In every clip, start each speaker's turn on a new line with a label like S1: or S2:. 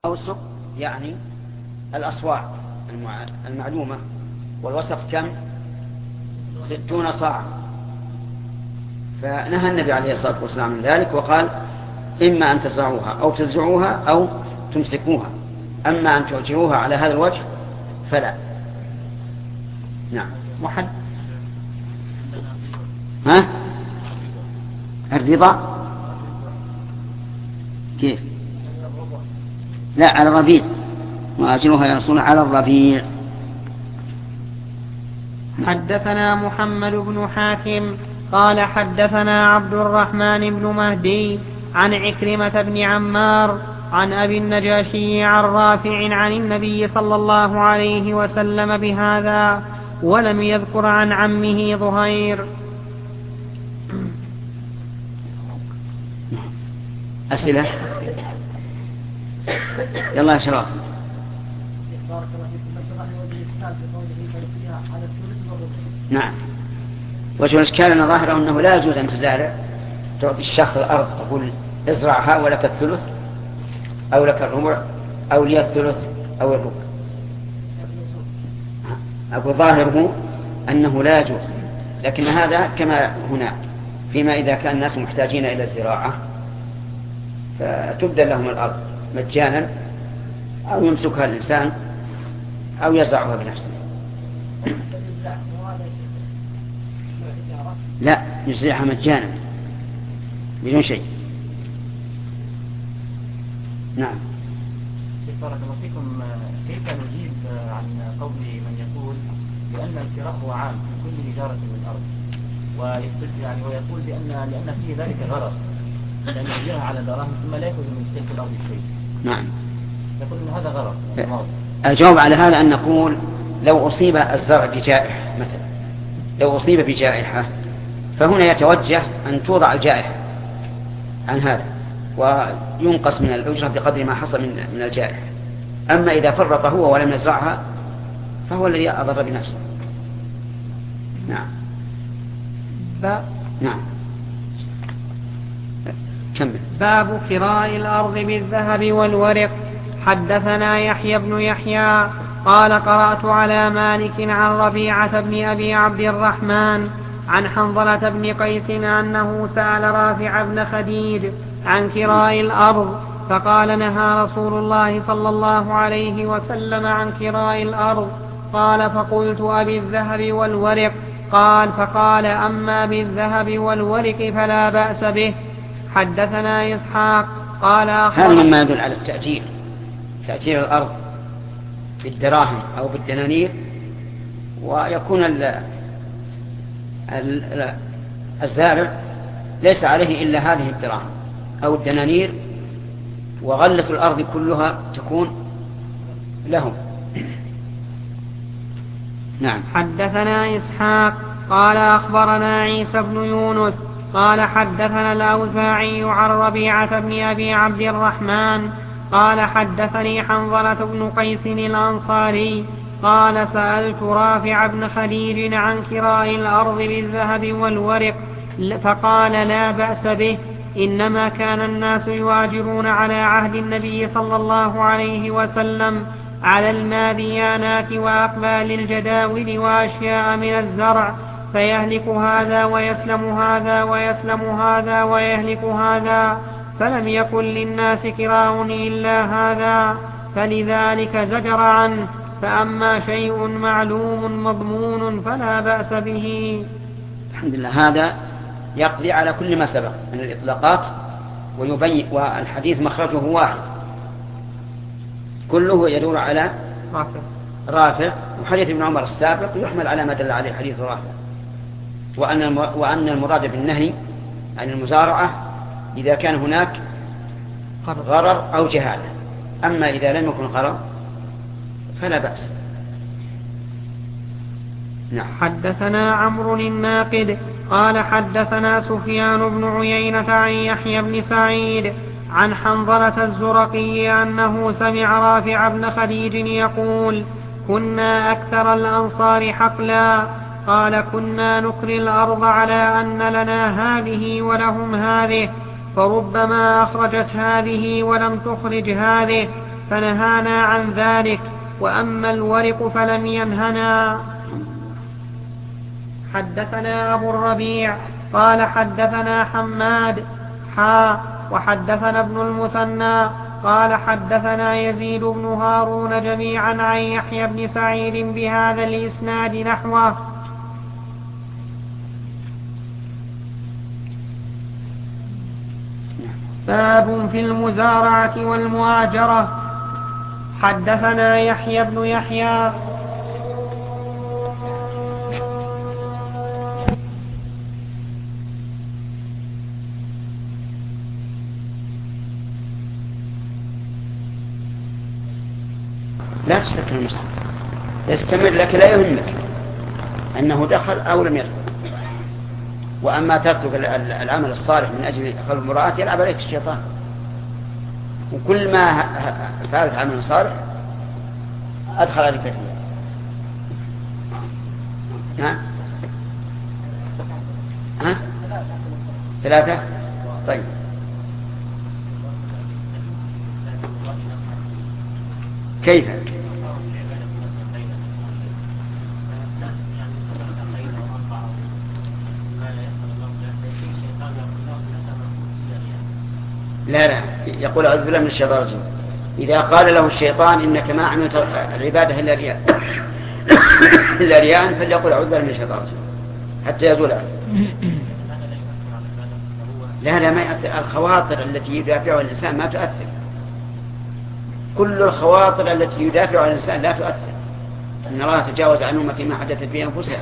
S1: أوسق يعني الأصواع المعلومة، والوسق كم؟ 60 صاعا. فنهى النبي عليه الصلاة والسلام من ذلك وقال إما أن تصاعوها أو تزرعوها أو تمسكوها، أما أن تعجروها على هذا الوجه فلا. نعم. ها؟ الرضا كيف؟ لا، على الربيع، وأجرها يا رسول الله على الربيع.
S2: حدثنا محمد بن حاتم قال حدثنا عبد الرحمن بن مهدي عن عكرمة بن عمار عن أبي النجاشي عن رافع عن النبي صلى الله عليه وسلم بهذا، ولم يذكر عن عمه ظهير.
S1: أسئلة؟ يلا يا شباب. نعم. وجه الإشكال أن ظاهره أنه لا يجوز أن تزارع، تعطي الشخص الأرض تقول ازرعها ولك الثلث أو لك الربع أو لي الثلث أو الربع. أقول ظاهره أنه لا يجوز، لكن هذا كما هنا فيما إذا كان الناس محتاجين إلى الزراعة فتبدل لهم الأرض مجانا، أو يمسكها الإنسان أو يزرعها بنفسه. لا، يزرعها مجانا بدون شيء. نعم.
S3: بارك الله فيكم. كيف نجيب عن قول من يقول بأن الكراء هو عام في كل إجارة من الأرض، ويقول لأن فيه ذلك غرض، لأن يجيرها على دراهم ثم لا يأخذ من تلك الأرض شيء؟
S1: نعم.
S3: يقول أن هذا غرض.
S1: الجواب على هذا أن نقول لو أصيب الزرع بجائحة مثلا، لو أصيب بجائحة فهنا يتوجه أن توضع الجائحة عن هذا وينقص من الأجرة بقدر ما حصل من الجائحة. أما إذا فرط هو ولم يزرعها فهو الذي أضر بنفسه. نعم. نعم. كمل.
S2: باب كراء الأرض بالذهب والورق. حدثنا يحيى بن يحيى قال قرأت على مالك عن ربيعة بن أبي عبد الرحمن عن حنظلة بن قيس أنه سأل رافع بن خديج عن كراء الأرض، فقال نهى رسول الله صلى الله عليه وسلم عن كراء الأرض. قال فقلت أبي الذهب والورق؟ قال فقال أما بالذهب والورق فلا بأس به. حدثنا إسحاق قال
S1: هذا مما يدل على التأجير، تأجير الأرض بالدراهم أو بالدنانير، ويكون الزارع ليس عليه إلا هذه الدراهم أو الدنانير، وغلة الأرض كلها تكون لهم. نعم.
S2: حدثنا إسحاق قال أخبرنا عيسى بن يونس قال حدثنا الأوزاعي عن ربيعة بن أبي عبد الرحمن قال حدثني حنظلة بن قيس الأنصاري قال سألت رافع بن خديج عن كراء الأرض بالذهب والورق، فقال لا بأس به، إنما كان الناس يواجرون على عهد النبي صلى الله عليه وسلم على الماذيانات وأقبال الجداول وأشياء من الزرع، فيهلك هذا ويسلم هذا ويسلم هذا ويهلك هذا، فلم يكن للناس كراء إلا هذا، فلذلك زجر عنه. فأما شيء معلوم مضمون فلا بأس به.
S1: الحمد لله. هذا يقضي على كل ما سبق من الإطلاقات ويبين، والحديث مخرجه واحد كله يدور على رافع، وحديث ابن عمر السابق يحمل على ما دل عليه حديث رافع، وأن المراد بالنهي عن المزارعة إذا كان هناك غرر أو جهالة، أما إذا لم يكن غرر فلا بأس.
S2: نعم. حدثنا عمرو الناقد قال حدثنا سفيان بن عيينة عن يحيى بن سعيد عن حنظلة الزرقي أنه سمع رافع بن خديج يقول كنا أكثر الأنصار حقلا، قال كنا نكري الأرض على أن لنا هذه ولهم هذه، فربما أخرجت هذه ولم تخرج هذه، فنهانا عن ذلك، وأما الورق فلم ينهنا. حدثنا أبو الربيع قال حدثنا حماد وحدثنا ابن المثنى قال حدثنا يزيد بن هارون جميعا عن يحيى بن سعيد بهذا الإسناد نحوه. باب في المزارعة والمؤاجرة. حدثنا يحيى بن يحيى
S1: لا تستكمل المصحف، يستمر لك لا يهمك أنه دخل أو لم يدخل. وأما تترك العمل الصالح من أجل خلق المرأة يلعب عليك الشيطان، وكل ما فعلت عمل صالح أدخل عليك فيه. نعم. 3. طيب كيف؟ لا يقول أعوذ بالله من الشيطان الرجيم. إذا قال له الشيطان إنك ما عملت العبادة إلا رياء فليقول أعوذ بالله من الشيطان الرجيم حتى يزول عنه. لا ما يأثر. الخواطر التي يدافعها الإنسان ما تؤثر. كل الخواطر التي يدافعها الإنسان لا تؤثر. إن الله تجاوز عن أمتي ما حدثت به أنفسها.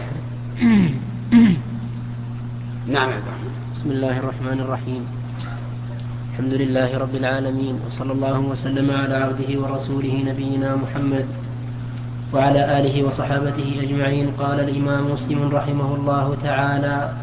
S1: نعم.
S4: بسم الله الرحمن الرحيم. الحمد لله رب العالمين، وصلى الله وسلم على عبده ورسوله نبينا محمد وعلى آله وصحابته أجمعين. قال الإمام مسلم رحمه الله تعالى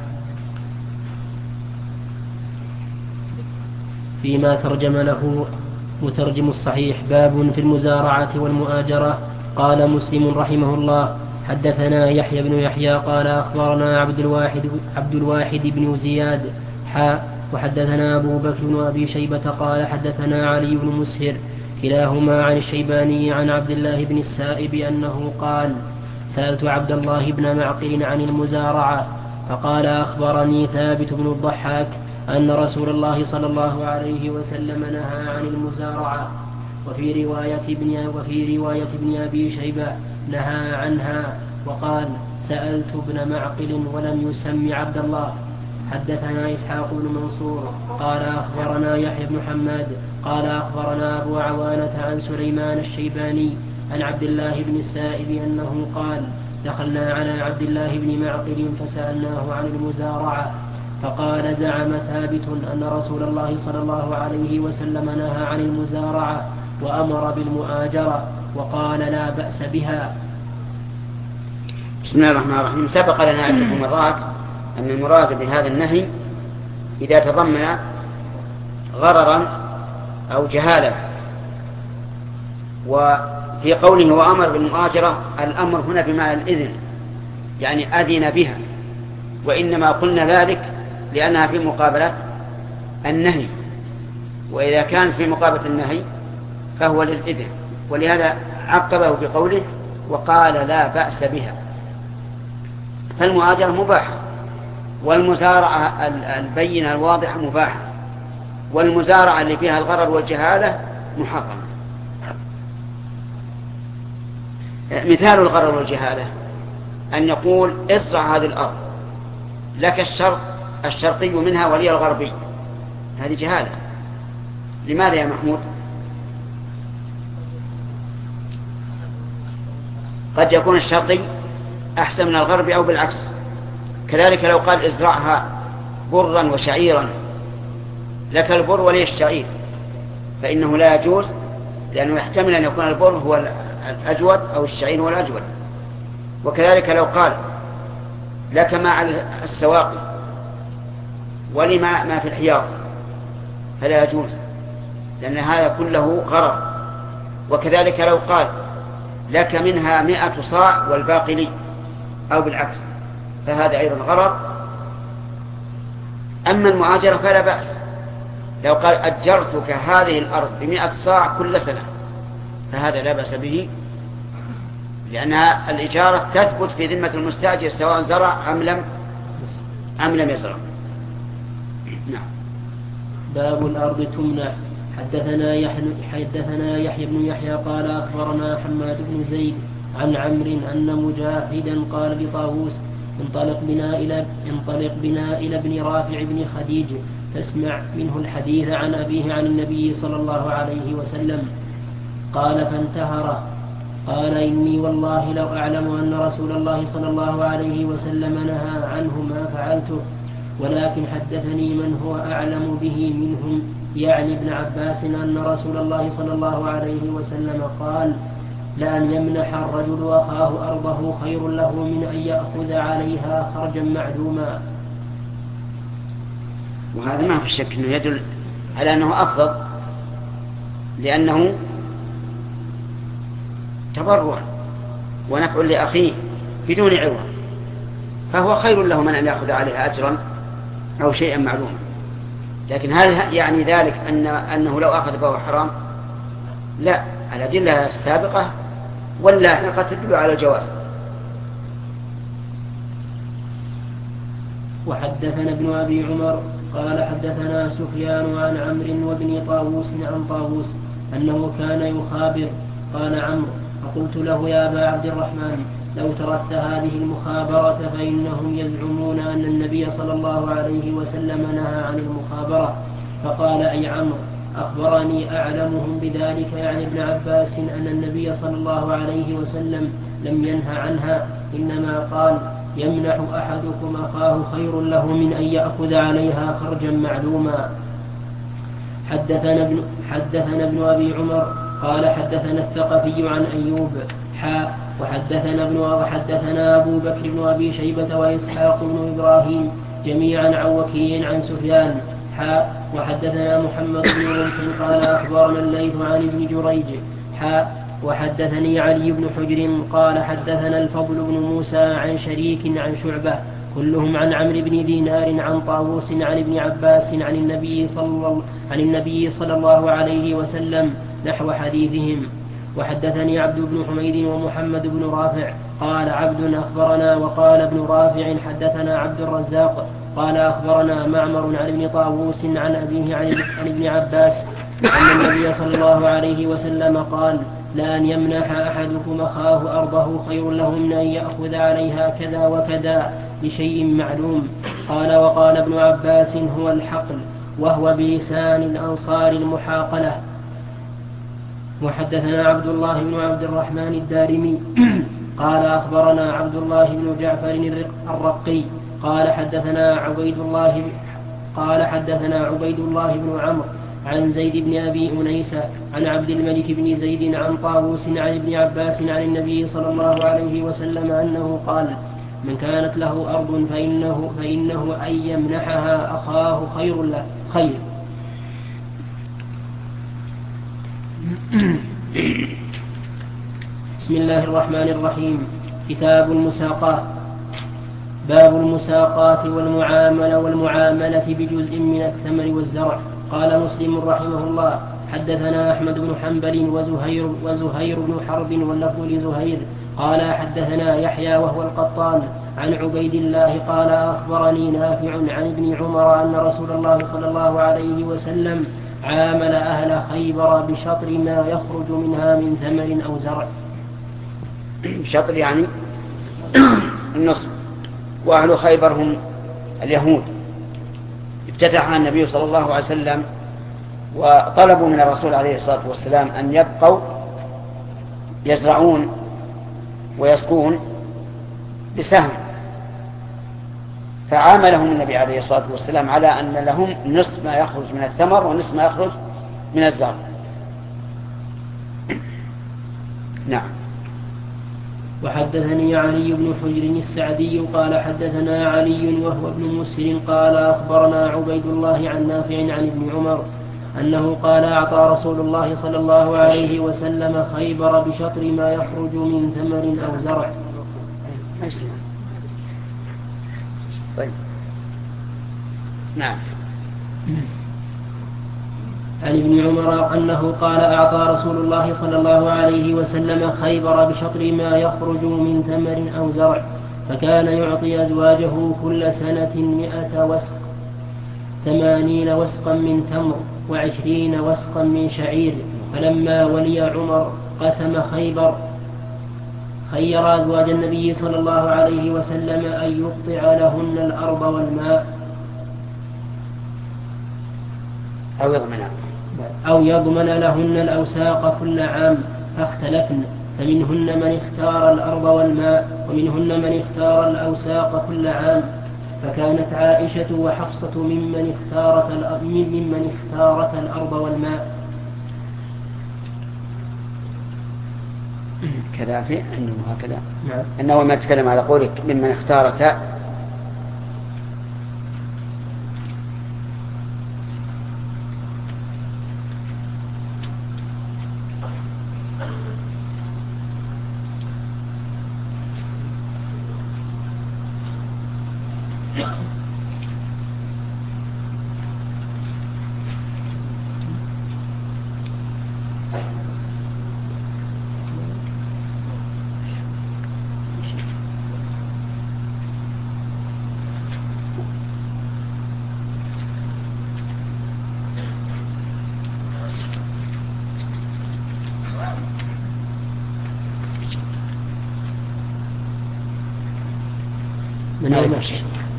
S4: فيما ترجم له مترجم الصحيح: باب في المزارعة والمؤاجرة. قال مسلم رحمه الله: حدثنا يحيى بن يحيى قال أخبرنا عبد الواحد بن زياد وحدثنا أبو بكر بن أبي شيبة قال حدثنا علي بن مسهر كلاهما عن الشيباني عن عبد الله بن السائب أنه قال: سألت عبد الله بن معقل عن المزارعة فقال: أخبرني ثابت بن الضحاك أن رسول الله صلى الله عليه وسلم نهى عن المزارعة. وفي رواية ابن أبي شيبة نهى عنها وقال: سألت ابن معقل ولم يسم عبد الله. حدثنا إسحاق بن منصور قال أخبرنا يحيى بن حماد قال أخبرنا أبو عوانة عن سليمان الشيباني عن عبد الله بن السائب أنه قال: دخلنا على عبد الله بن معقل فسألناه عن المزارعة فقال: زعم ثابت أن رسول الله صلى الله عليه وسلم نهى عن المزارعة وأمر بالمؤاجرة وقال: لا بأس بها.
S1: بسم الله الرحمن الرحيم. سبق لنا عدة مرات أن المراد بهذا النهي إذا تضمن غررا أو جهالة. وفي قوله وأمر بالمؤاجرة الأمر هنا بمعنى الإذن، يعني أذن بها، وإنما قلنا ذلك لأنها في مقابلة النهي، وإذا كان في مقابلة النهي فهو للإذن، ولهذا عقبه بقوله وقال: لا بأس بها. فالمؤاجرة مباحة، والمزارعة البينة الواضحة مباحة، والمزارعة اللي فيها الغرر والجهالة محرمة. مثال الغرر والجهالة أن يقول: ازرع هذه الأرض، لك الشرقي منها ولي الغربي. هذه جهالة. لماذا يا محمود؟ قد يكون الشرقي أحسن من الغربي أو بالعكس. كذلك لو قال: ازرعها برا وشعيرا، لك البر ولي الشعير، فإنه لا يجوز، لأنه يحتمل أن يكون البر هو الأجود أو الشعير هو الأجود. وكذلك لو قال: لك ما على السواقي ولي ما في الحياض، فلا يجوز، لأن هذا كله غرر. وكذلك لو قال: لك منها 100 صاع والباقي لي، أو بالعكس، فهذا أيضا غرر. أما المؤاجرة فلا بأس. لو قال: أجرتك هذه الأرض ب100 صاع كل سنة، فهذا لا بأس به، لأن الإجارة تثبت في ذمة المستأجر سواء زرع أم لم يزرع. نعم.
S4: باب الأرض تمنح. حدثنا يحيى بن يحيى قال أخبرنا حماد بن زيد عن عمرو أن مجاهدا قال لطاووس انطلق بنا إلى ابن رافع بن خديج فاسمع منه الحديث عن أبيه عن النبي صلى الله عليه وسلم. قال فانتهره. قال إني والله لو أعلم أن رسول الله صلى الله عليه وسلم نهى عنه ما فعلته، ولكن حدثني من هو أعلم به منهم يعني ابن عباس أن رسول الله صلى الله عليه وسلم قال لأن يمنح الرجل أخاه أرضه خير له من أن يأخذ عليها خرجا معلوما.
S1: وهذا ما في شك أنه يدل على أنه أفضل، لأنه تبرع ونفع لأخيه بدون عوض، فهو خير له من أن يأخذ عليها أجرا أو شيئا معلوما. لكن هل يعني ذلك أنه لو أخذ فهو حرام؟ لا، الأدلة السابقة واللاحقة تدل على الجواز.
S4: وحدثنا ابن أبي عمر قال حدثنا سفيان عن عمرو وابن طاووس عن طاووس أنه كان يخابر. قال عمرو فقلت له يا أبا عبد الرحمن لو تركت هذه المخابرة فإنهم يزعمون أن النبي صلى الله عليه وسلم نهى عن المخابرة. فقال أي عمرو أخبرني أعلمهم بذلك يعني ابن عباس أن النبي صلى الله عليه وسلم لم ينهى عنها، إنما قال يمنح أحدكم أخاه خير له من أن يأخذ عليها خرجا معلوما. حدثنا ابن أبي عمر قال حدثنا الثقفي عن أيوب وحدثنا أبو بكر بن أبي شيبة وإسحاق بن إبراهيم جميعا عن وكيع عن سفيان وحدثنا محمد بن رمح قال أخبرنا الليث عن ابن جريج وحدثني علي بن حجر قال حدثنا الفضل بن موسى عن شريك عن شعبة كلهم عن عمرو بن دينار عن طاووس عن ابن عباس عن النبي صلى الله عليه وسلم نحو حديثهم. وحدثني عبد بن حميد ومحمد بن رافع قال عبد أخبرنا وقال ابن رافع حدثنا عبد الرزاق قال أخبرنا معمر عن ابن طاووس عن أبيه عن ابن عباس أن النبي صلى الله عليه وسلم قال لأن يمنح أحدكم أخاه أرضه خير له من أن يأخذ عليها كذا وكذا لشيء معلوم. قال وقال ابن عباس هو الحقل وهو بلسان الأنصار المحاقلة. وحدثنا عبد الله بن عبد الرحمن الدارمي قال أخبرنا عبد الله بن جعفر الرقي قال حدثنا عبيد الله بن عمرو عن زيد بن أبي أنيسة عن عبد الملك بن زيد عن طاووس عن ابن عباس عن النبي صلى الله عليه وسلم أنه قال من كانت له أرض فإنه أن يمنحها أخاه خير له خير. بسم الله الرحمن الرحيم. كتاب المساقات. باب المساقات والمعاملة بجزء من الثمر والزرع. قال مسلم رحمه الله حدثنا أحمد بن حنبل وزهير بن حرب واللفظ لزهير قال حدثنا يحيى وهو القطان عن عبيد الله قال أخبرني نافع عن ابن عمر أن رسول الله صلى الله عليه وسلم عامل أهل خيبر بشطر ما يخرج منها من ثمر أو زرع.
S1: شطر يعني النصف. وأهل خيبر هم اليهود. افتتح النبي صلى الله عليه وسلم وطلبوا من الرسول عليه الصلاة والسلام أن يبقوا يزرعون ويسقون بسهم، فعاملهم النبي عليه الصلاة والسلام على أن لهم نصف ما يخرج من الثمر ونصف ما يخرج من الزرع. نعم.
S4: وحدثني علي بن حجر السعدي قال حدثنا علي وهو ابن مسهر قال أخبرنا عبيد الله عن نافع عن ابن عمر أنه قال أعطى رسول الله صلى الله عليه وسلم خيبر بشطر ما يخرج من ثمر أو زرع.
S1: طيب. نعم.
S4: عن ابن عمر أنه قال أعطى رسول الله صلى الله عليه وسلم خيبر بشطر ما يخرج من تمر أو زرع، فكان يعطي أزواجه كل سنة 100 وسق، 80 وسقا من تمر، 20 وسقا من شعير. فلما ولي عمر قسم خيبر خير أزواج النبي صلى الله عليه وسلم أن يقطع لهن الأرض والماء أو يضمن لهن الأوساق كل عام، فاختلفن، فمنهن من اختار الأرض والماء، ومنهن من اختار الأوساق كل عام. فكانت عائشة وحفصة ممن اختارت الأرض والماء.
S1: كذا في أنه هكذا.
S4: نعم.
S1: أنه ما تكلم على قولك ممن اختارت
S4: من أين ماشي؟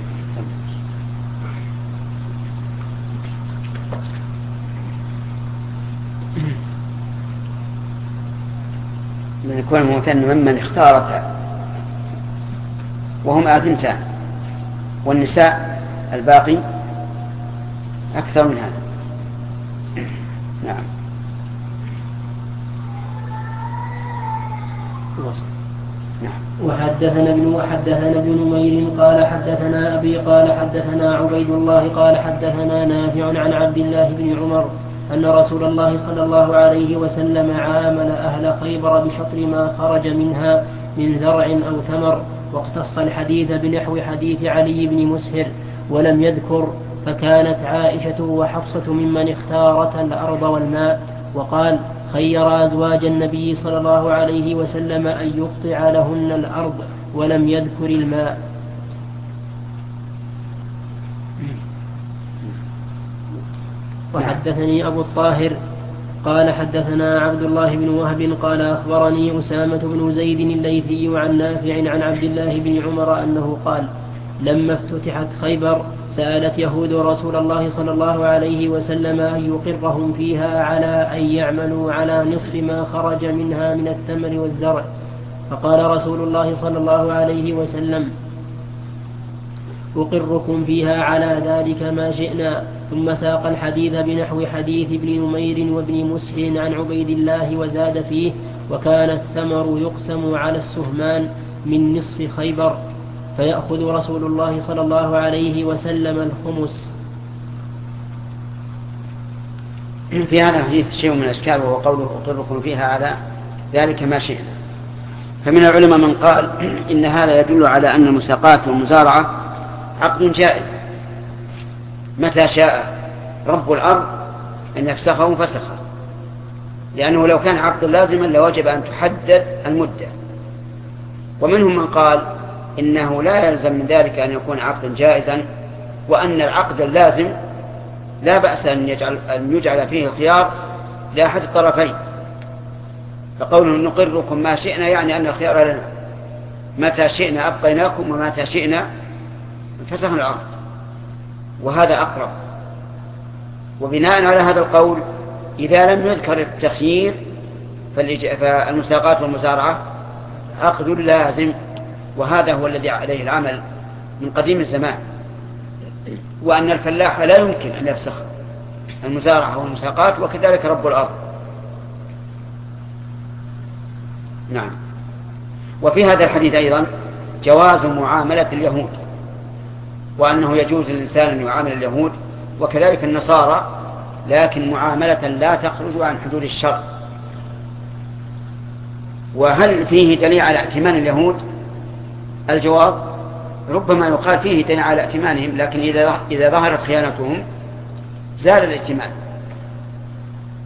S1: من يكون المثنى ممن اختارت، وهم آثنتان، والنساء الباقي أكثر من هذا. نعم.
S4: وحدثنا ابن نمير قال حدثنا أبي قال حدثنا عبيد الله قال حدثنا نافع عن عبد الله بن عمر أن رسول الله صلى الله عليه وسلم عامل أهل خيبر بشطر ما خرج منها من زرع أو ثمر، واقتص الحديث بنحو حديث علي بن مسهر ولم يذكر. فكانت عائشة وحفصة ممن اختارت الأرض والماء. وقال خير أزواج النبي صلى الله عليه وسلم أن يقطع لهن الأرض ولم يذكر الماء. وحدثني أبو الطاهر قال حدثنا عبد الله بن وهب قال أخبرني أسامة بن زيد الليثي عن نافع عن عبد الله بن عمر أنه قال لما افتتحت خيبر سألت يهود رسول الله صلى الله عليه وسلم أن يقرهم فيها على أن يعملوا على نصف ما خرج منها من الثمر والزرع، فقال رسول الله صلى الله عليه وسلم أقركم فيها على ذلك ما شئنا. ثم ساق الحديث بنحو حديث ابن نمير وابن مسهر عن عبيد الله وزاد فيه وكان الثمر يقسم على السهمان من نصف خيبر، فيأخذ رسول الله صلى الله عليه وسلم الخمس.
S1: في هذا الحديث شيء من الأشكال، وهو قوله أقركم فيها على ذلك ما شئنا. فمن العلماء من قال إن هذا يدل على أن المساقات والمزارعة عقد جائز متى شاء رب الأرض أن يفسخه فسخه، لأنه لو كان عقد لازما لوجب أن تحدد المدة. ومنهم من قال إنه لا يلزم من ذلك أن يكون عقدا جائزا، وأن العقد اللازم لا بأس أن يجعل فيه الخيار لأحد الطرفين. فقوله نقركم ما شئنا يعني أن الخيار لنا، متى شئنا أبقيناكم ومتى شئنا فسخنا الأرض، وهذا أقرب. وبناء على هذا القول إذا لم يذكر التخيير فالمساقات والمزارعة عقد لازم، وهذا هو الذي عليه العمل من قديم الزمان، وأن الفلاح لا يمكن أن يفسخ المزارعة والمساقات، وكذلك رب الأرض. نعم. وفي هذا الحديث أيضا جواز معاملة اليهود، وأنه يجوز للإنسان أن يعامل اليهود وكذلك النصارى، لكن معاملة لا تخرج عن حدود الشرع. وهل فيه دليل على ائتمان اليهود؟ الجواب ربما يقال فيه دليل على ائتمانهم، لكن إذا ظهرت خيانتهم زال الائتمان.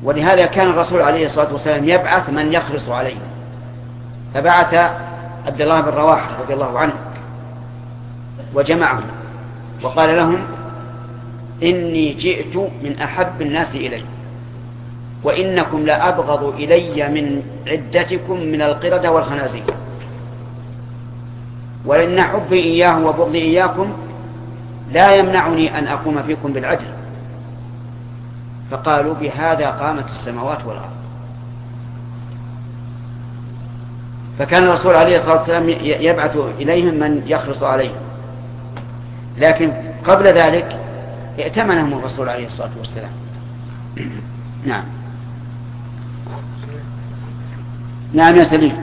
S1: ولهذا كان الرسول عليه الصلاة والسلام يبعث من يخلص عليه، فبعث عبد الله بن رواحة رضي الله عنه وجمعهم وقال لهم إني جئت من أحب الناس إلي، وإنكم لأبغض إلي من عدتكم من القردة والخنازير، وإن حبي إياه وبغضي إياكم لا يمنعني أن أقوم فيكم بالعدل. فقالوا بهذا قامت السماوات والأرض. فكان الرسول عليه الصلاة والسلام يبعث إليهم من يخلص عليهم، لكن قبل ذلك ائتمنهم الرسول عليه الصلاة والسلام. نعم. نعم يا سليم.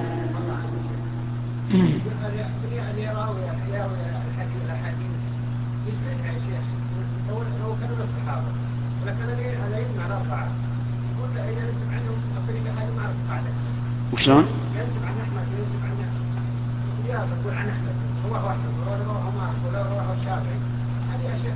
S1: وشلون؟ ينسب عن أحمد وينسب عن يقول عن أحمد هو أحمد وهو الشافعي، هذه أشياء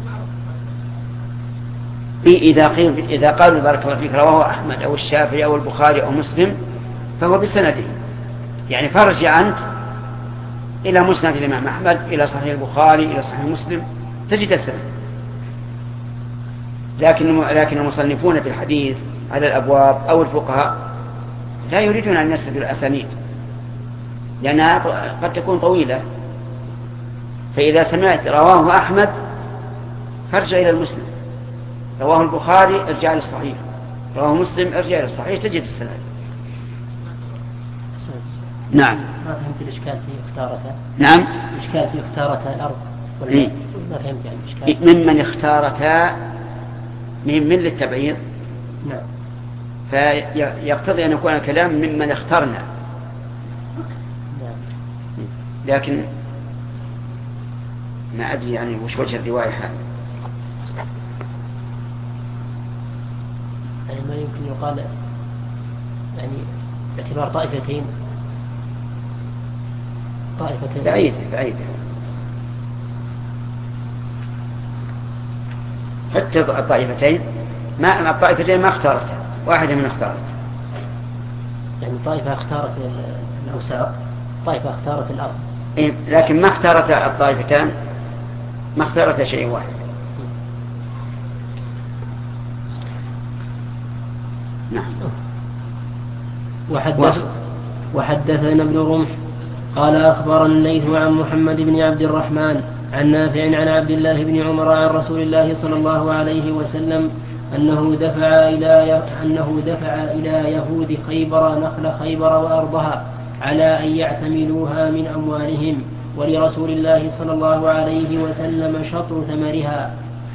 S1: معروفة. إذا قالوا بارك الله فيك رواه أحمد أو الشافعي أو البخاري أو مسلم فهو بسنده، يعني فرجع أنت إلى مسند الإمام أحمد، إلى صحيح البخاري، إلى صحيح مسلم، تجد السند. لكن المصنفون في الحديث على الأبواب أو الفقهاء لا يريدون أن يسردوا الأسانيد لأنها قد تكون طويلة، فإذا سمعت رواه أحمد فارجع إلى المسلم، رواه البخاري ارجع إلى الصحيح، رواه مسلم ارجع إلى الصحيح، تجد السند. نعم.
S4: ما فهمت الإشكال في اختارتها.
S1: نعم.
S4: الإشكال في اختارتها الأرض.
S1: إيه؟
S4: ما فهمت يعني الإشكال.
S1: ممن اختارتها من للتبعيض.
S4: نعم.
S1: فيقتضي أن يكون الكلام ممن اخترنا. لكن ما أدري يعني وش وجه الرواية هذه.
S4: يعني ما يمكن يقال يعني باعتبار طائفتين
S1: بعيد حتى الطائفتين ما اختارتها، واحدة من اختارت،
S4: يعني طائفة اختارت الأوساط، طائفة اختارت الأرض.
S1: إيه، لكن ما اختارت الطائفتان، ما اختارت شيء واحد. نعم.
S4: وحدثنا ابن رمح قال أخبرنا الليث عن محمد بن عبد الرحمن عن نافع عن عبد الله بن عمر عن رسول الله صلى الله عليه وسلم أنه دفع إلى يهود خيبر نخل خيبر وأرضها على أن يعتملوها من أموالهم، ولرسول الله صلى الله عليه وسلم شطر ثمرها.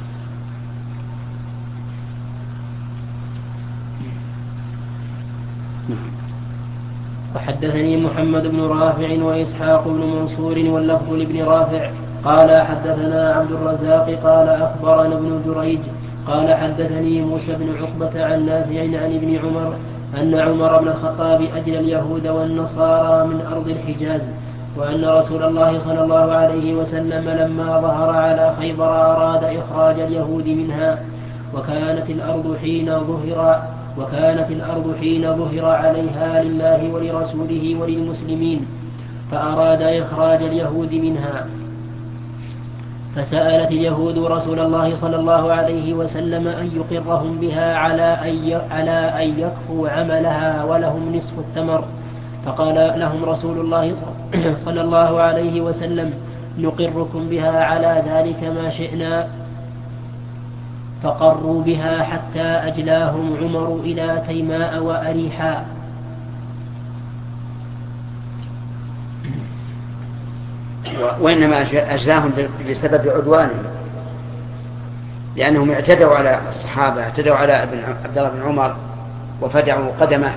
S4: وحدثني محمد بن رافع وإسحاق بن منصور واللفظ لابن رافع قال حدثنا عبد الرزاق قال أخبرنا ابن جريج قال حدثني موسى بن عقبة عن نافع عن ابن عمر أن عمر بن الخطاب أجلى اليهود والنصارى من أرض الحجاز، وأن رسول الله صلى الله عليه وسلم لما ظهر على خيبر أراد إخراج اليهود منها، وكانت الأرض حين ظهر عليها لله ولرسوله وللمسلمين، فأراد إخراج اليهود منها، فسألت اليهود رسول الله صلى الله عليه وسلم أن يقرهم بها على أن يكفوا عملها ولهم نصف الثمر، فقال لهم رسول الله صلى الله عليه وسلم نقركم بها على ذلك ما شئنا، فقروا بها حتى أجلاهم عمر إلى تيماء وأريحاء.
S1: وإنما أجلاهم بسبب عدوانهم، لأنهم اعتدوا على الصحابة، اعتدوا على عبد الله بن عمر وفدعوا قدمه،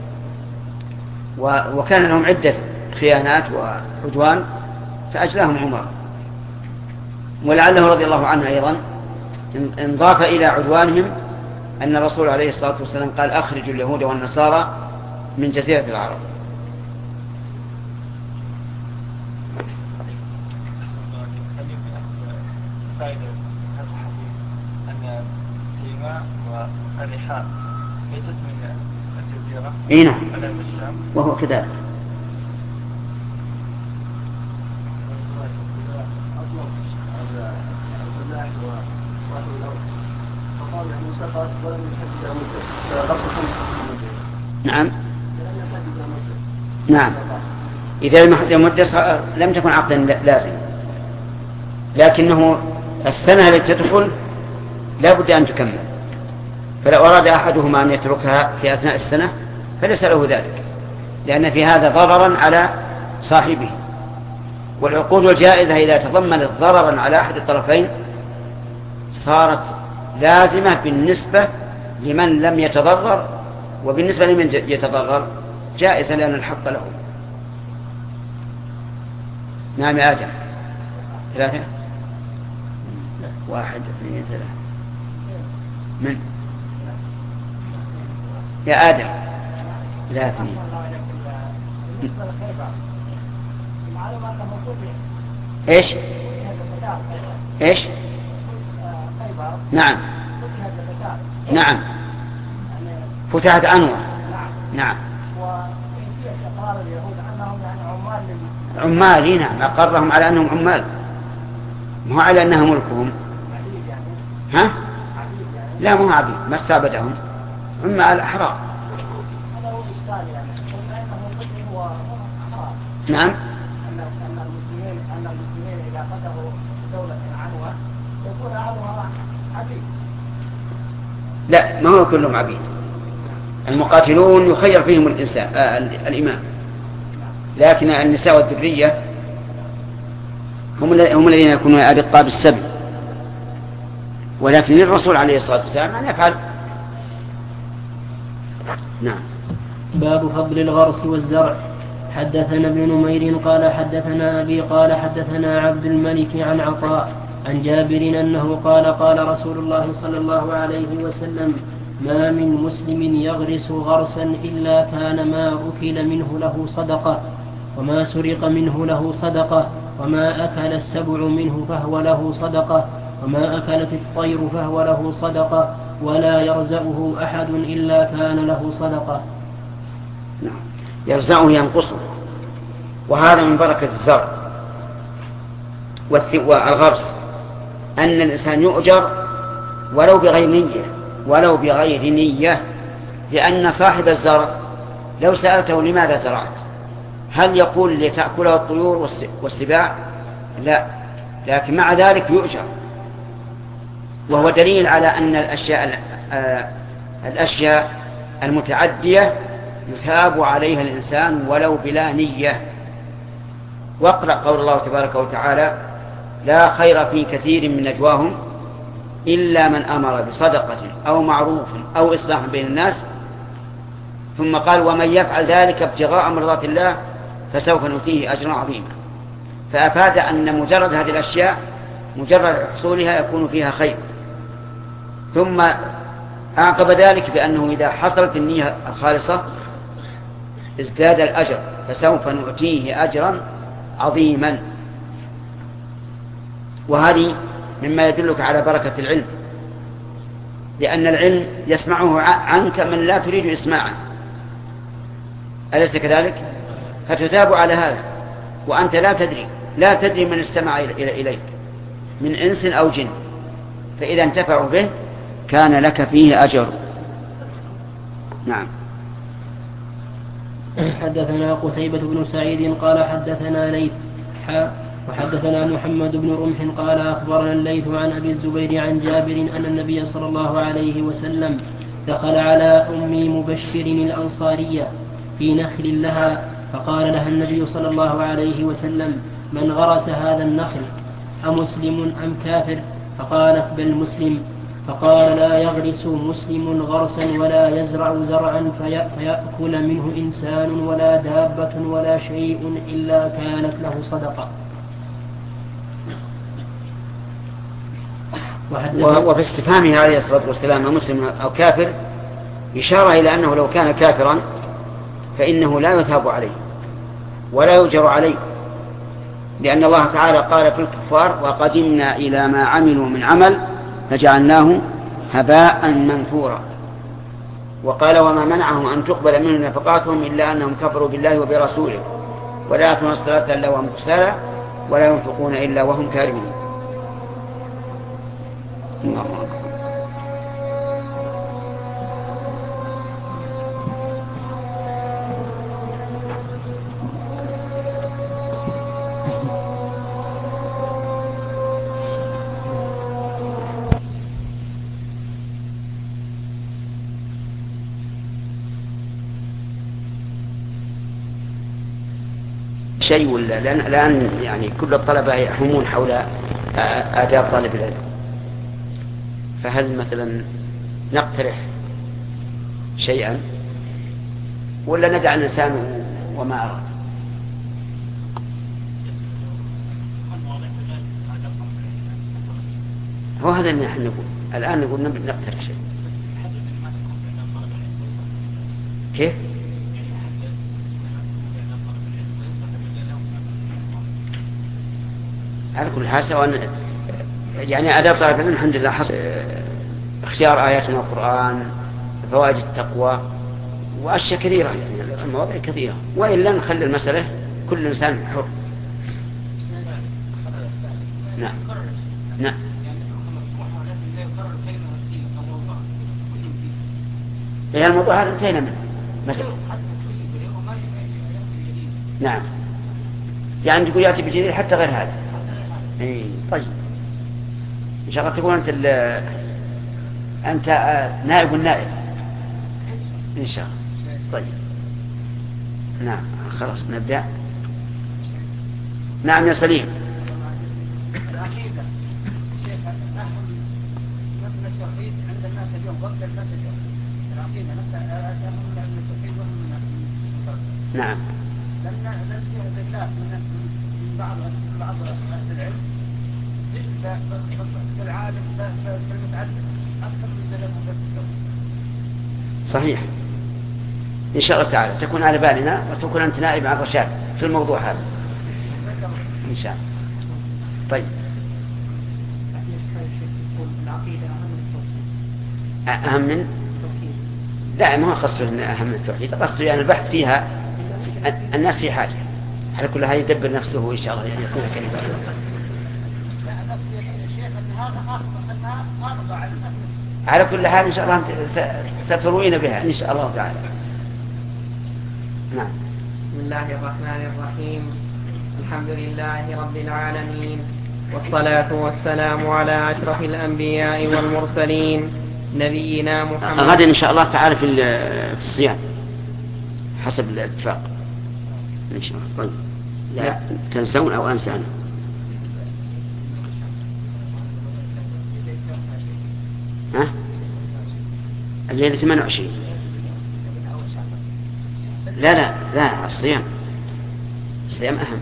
S1: وكان لهم عدة خيانات وعدوان فأجلاهم عمر. ولعله رضي الله عنه أيضا انضاف إلى عدوانهم أن الرسول عليه الصلاة والسلام قال أخرجوا اليهود والنصارى من جزيرة العرب.
S5: فائدة هذا الحديث أن تيماء والرحاء ليست من الجزيرة.
S1: اي نعم، وهو كذلك. نعم نعم، إذا لم يحدد مدة لم تكن عقدا لازم، لكنه السنة التي تدخل لا بد أن تكمل، فلو أراد أحدهما أن يتركها في أثناء السنة فليس له ذلك، لأن في هذا ضررا على صاحبه. والعقود الجائزة إذا تضمنت ضررا على أحد الطرفين صارت لازمة بالنسبة لمن لم يتضرر، وبالنسبة لمن يتضرر جائزة لأن الحق له. نعم يا آدم. 3 1 2 3 من يا آدم 3 ايش ايش نعم نعم فتحت عنوة. نعم عمال. نعم أقرهم على أنهم عمال، مو على أنها ملكهم. ها؟ لا مو عبيد، ما استعبدهم، عمال أحرار. نعم.
S6: أن المسلمين إذا فتحوا دولة عنوة يكون أهلها عبيد.
S1: لا، ما هو كلهم عبيد. المقاتلون يخير فيهم الإنسان الإمام، لكن النساء والذرية هم الذين يكونون أرقاب السبي، ولكن للرسول عليه الصلاة والسلام أن يفعل. نعم.
S4: باب فضل الغرس والزرع. حدثنا ابن نمير قال حدثنا أبي قال حدثنا عبد الملك عن عطاء عن جابر أنه قال قال رسول الله صلى الله عليه وسلم: ما من مسلم يغرس غرسا إلا كان ما أكل منه له صدقة، وما سرق منه له صدقة، وما أكل السبع منه فهو له صدقة، وما أكلت الطير فهو له صدقة، ولا يرزقه أحد إلا كان له صدقة.
S1: يرزقه ينقصه، وهذا من بركة الزرع والغرس، أن الإنسان يؤجر ولو بغير نية، لأن صاحب الزرع لو سألته لماذا زرعت هل يقول لتأكله الطيور والسباع؟ لا، لكن مع ذلك يؤجر، وهو دليل على أن الأشياء المتعدية يثاب عليها الإنسان ولو بلا نية. واقرأ قول الله تبارك وتعالى: لا خير في كثير من نجواهم إلا من أمر بصدقة أو معروف أو إصلاح بين الناس، ثم قال: ومن يفعل ذلك ابتغاء مرضات الله فسوف نؤتيه أجرا عظيما. فأفاد أن مجرد هذه الأشياء مجرد حصولها يكون فيها خير، ثم أعقب ذلك بأنه إذا حصلت النية الخالصة ازداد الأجر، فسوف نؤتيه أجرا عظيما. وهذه مما يدلك على بركة العلم، لأن العلم يسمعه عنك من لا تريد إسماعا، أليس كذلك؟ فتثاب على هذا، وأنت لا تدري من استمع إليك من إنس أو جن، فإذا انتفعوا به كان لك فيه أجر. نعم.
S4: حدثنا قتيبة بن سعيد قال حدثنا ليث وحدثنا محمد بن رمح قال أخبرنا الليث عن أبي الزبير عن جابر أن النبي صلى الله عليه وسلم دخل على أم مبشر الأنصارية في نخل لها، فقال لها النبي صلى الله عليه وسلم: من غرس هذا النخل أمسلم أم كافر؟ فقالت: بل مسلم. فقال: لا يغرس مسلم غرسا ولا يزرع زرعا فيأكل منه إنسان ولا دابة ولا شيء إلا كانت له صدقة.
S1: وفي استفهامه عليه الصلاة والسلام مسلم أو كافر إشارة إلى أنه لو كان كافرا فإنه لا يثاب عليه ولا يؤجر عليه، لأن الله تعالى قال في الكفار: وقدمنا إلى ما عملوا من عمل فجعلناه هباء منثورا. وقال وما منعهم أن تقبل منهم نفقاتهم إلا أنهم كفروا بالله وبرسوله ولا يأتون الصلاة إلا وهم كسالى ولا ينفقون إلا وهم كارهون. الله أكبر. شيء ولا لأن يعني كل الطلبة يحومون حول آداب طالب العلم، فهل مثلا نقترح شيئا ولا ندع الإنسان وما أراد؟ هو هذا اللي نحن نقول الآن، نقول نقترح شيء. كيف؟ على كل حال سواء يعني آداب طالب العلم الحمد لله حصل اختيار آيات من القرآن، فوائد التقوى وأشياء كثيرة، يعني المواضيع كثيرة، وإلا نخلي المسألة كل إنسان حر. نعم نعم. هي الموضوع هذا انتهينا منه مثلا. نعم يعني تقول يأتي بجديد حتى غير هذا. طيب إن شاء الله تكون أنت نائب النائب إن شاء الله. طيب نعم خلاص نبدأ. نعم يا سليم.
S6: العقيدة شيخ أهم من التوحيد عند الناس اليوم وقت الناس اليوم العقيدة نفسها أهم من التوحيد وهم من
S1: نعم.
S6: لم يهد الله من بعض أهل العلم في العالم في المتعلم أكثر من ذلك التوحيد.
S1: صحيح إن شاء الله تعالى تكون على بالنا وتكون أنت نائب عن الرشاد في الموضوع هذا إن شاء الله. طيب أهم من لا ما هو قصده أهم من التوحيد، قصده يعني البحث فيها الناس في حاجة على كل هذا يدبر نفسه إن شاء الله يكون كلمة. على كل حال إن شاء الله ستروين بها إن شاء الله تعالى. نعم.
S2: بسم الله الرحمن الرحيم. الحمد لله رب العالمين والصلاة والسلام على أشرف الأنبياء والمرسلين نبينا محمد.
S1: غدا إن شاء الله تعالى في الصيام حسب الاتفاق إن شاء الله. طيب لا تنسون أو أنسى أنا. ها؟ الليلة 28. لا الصيام أهم.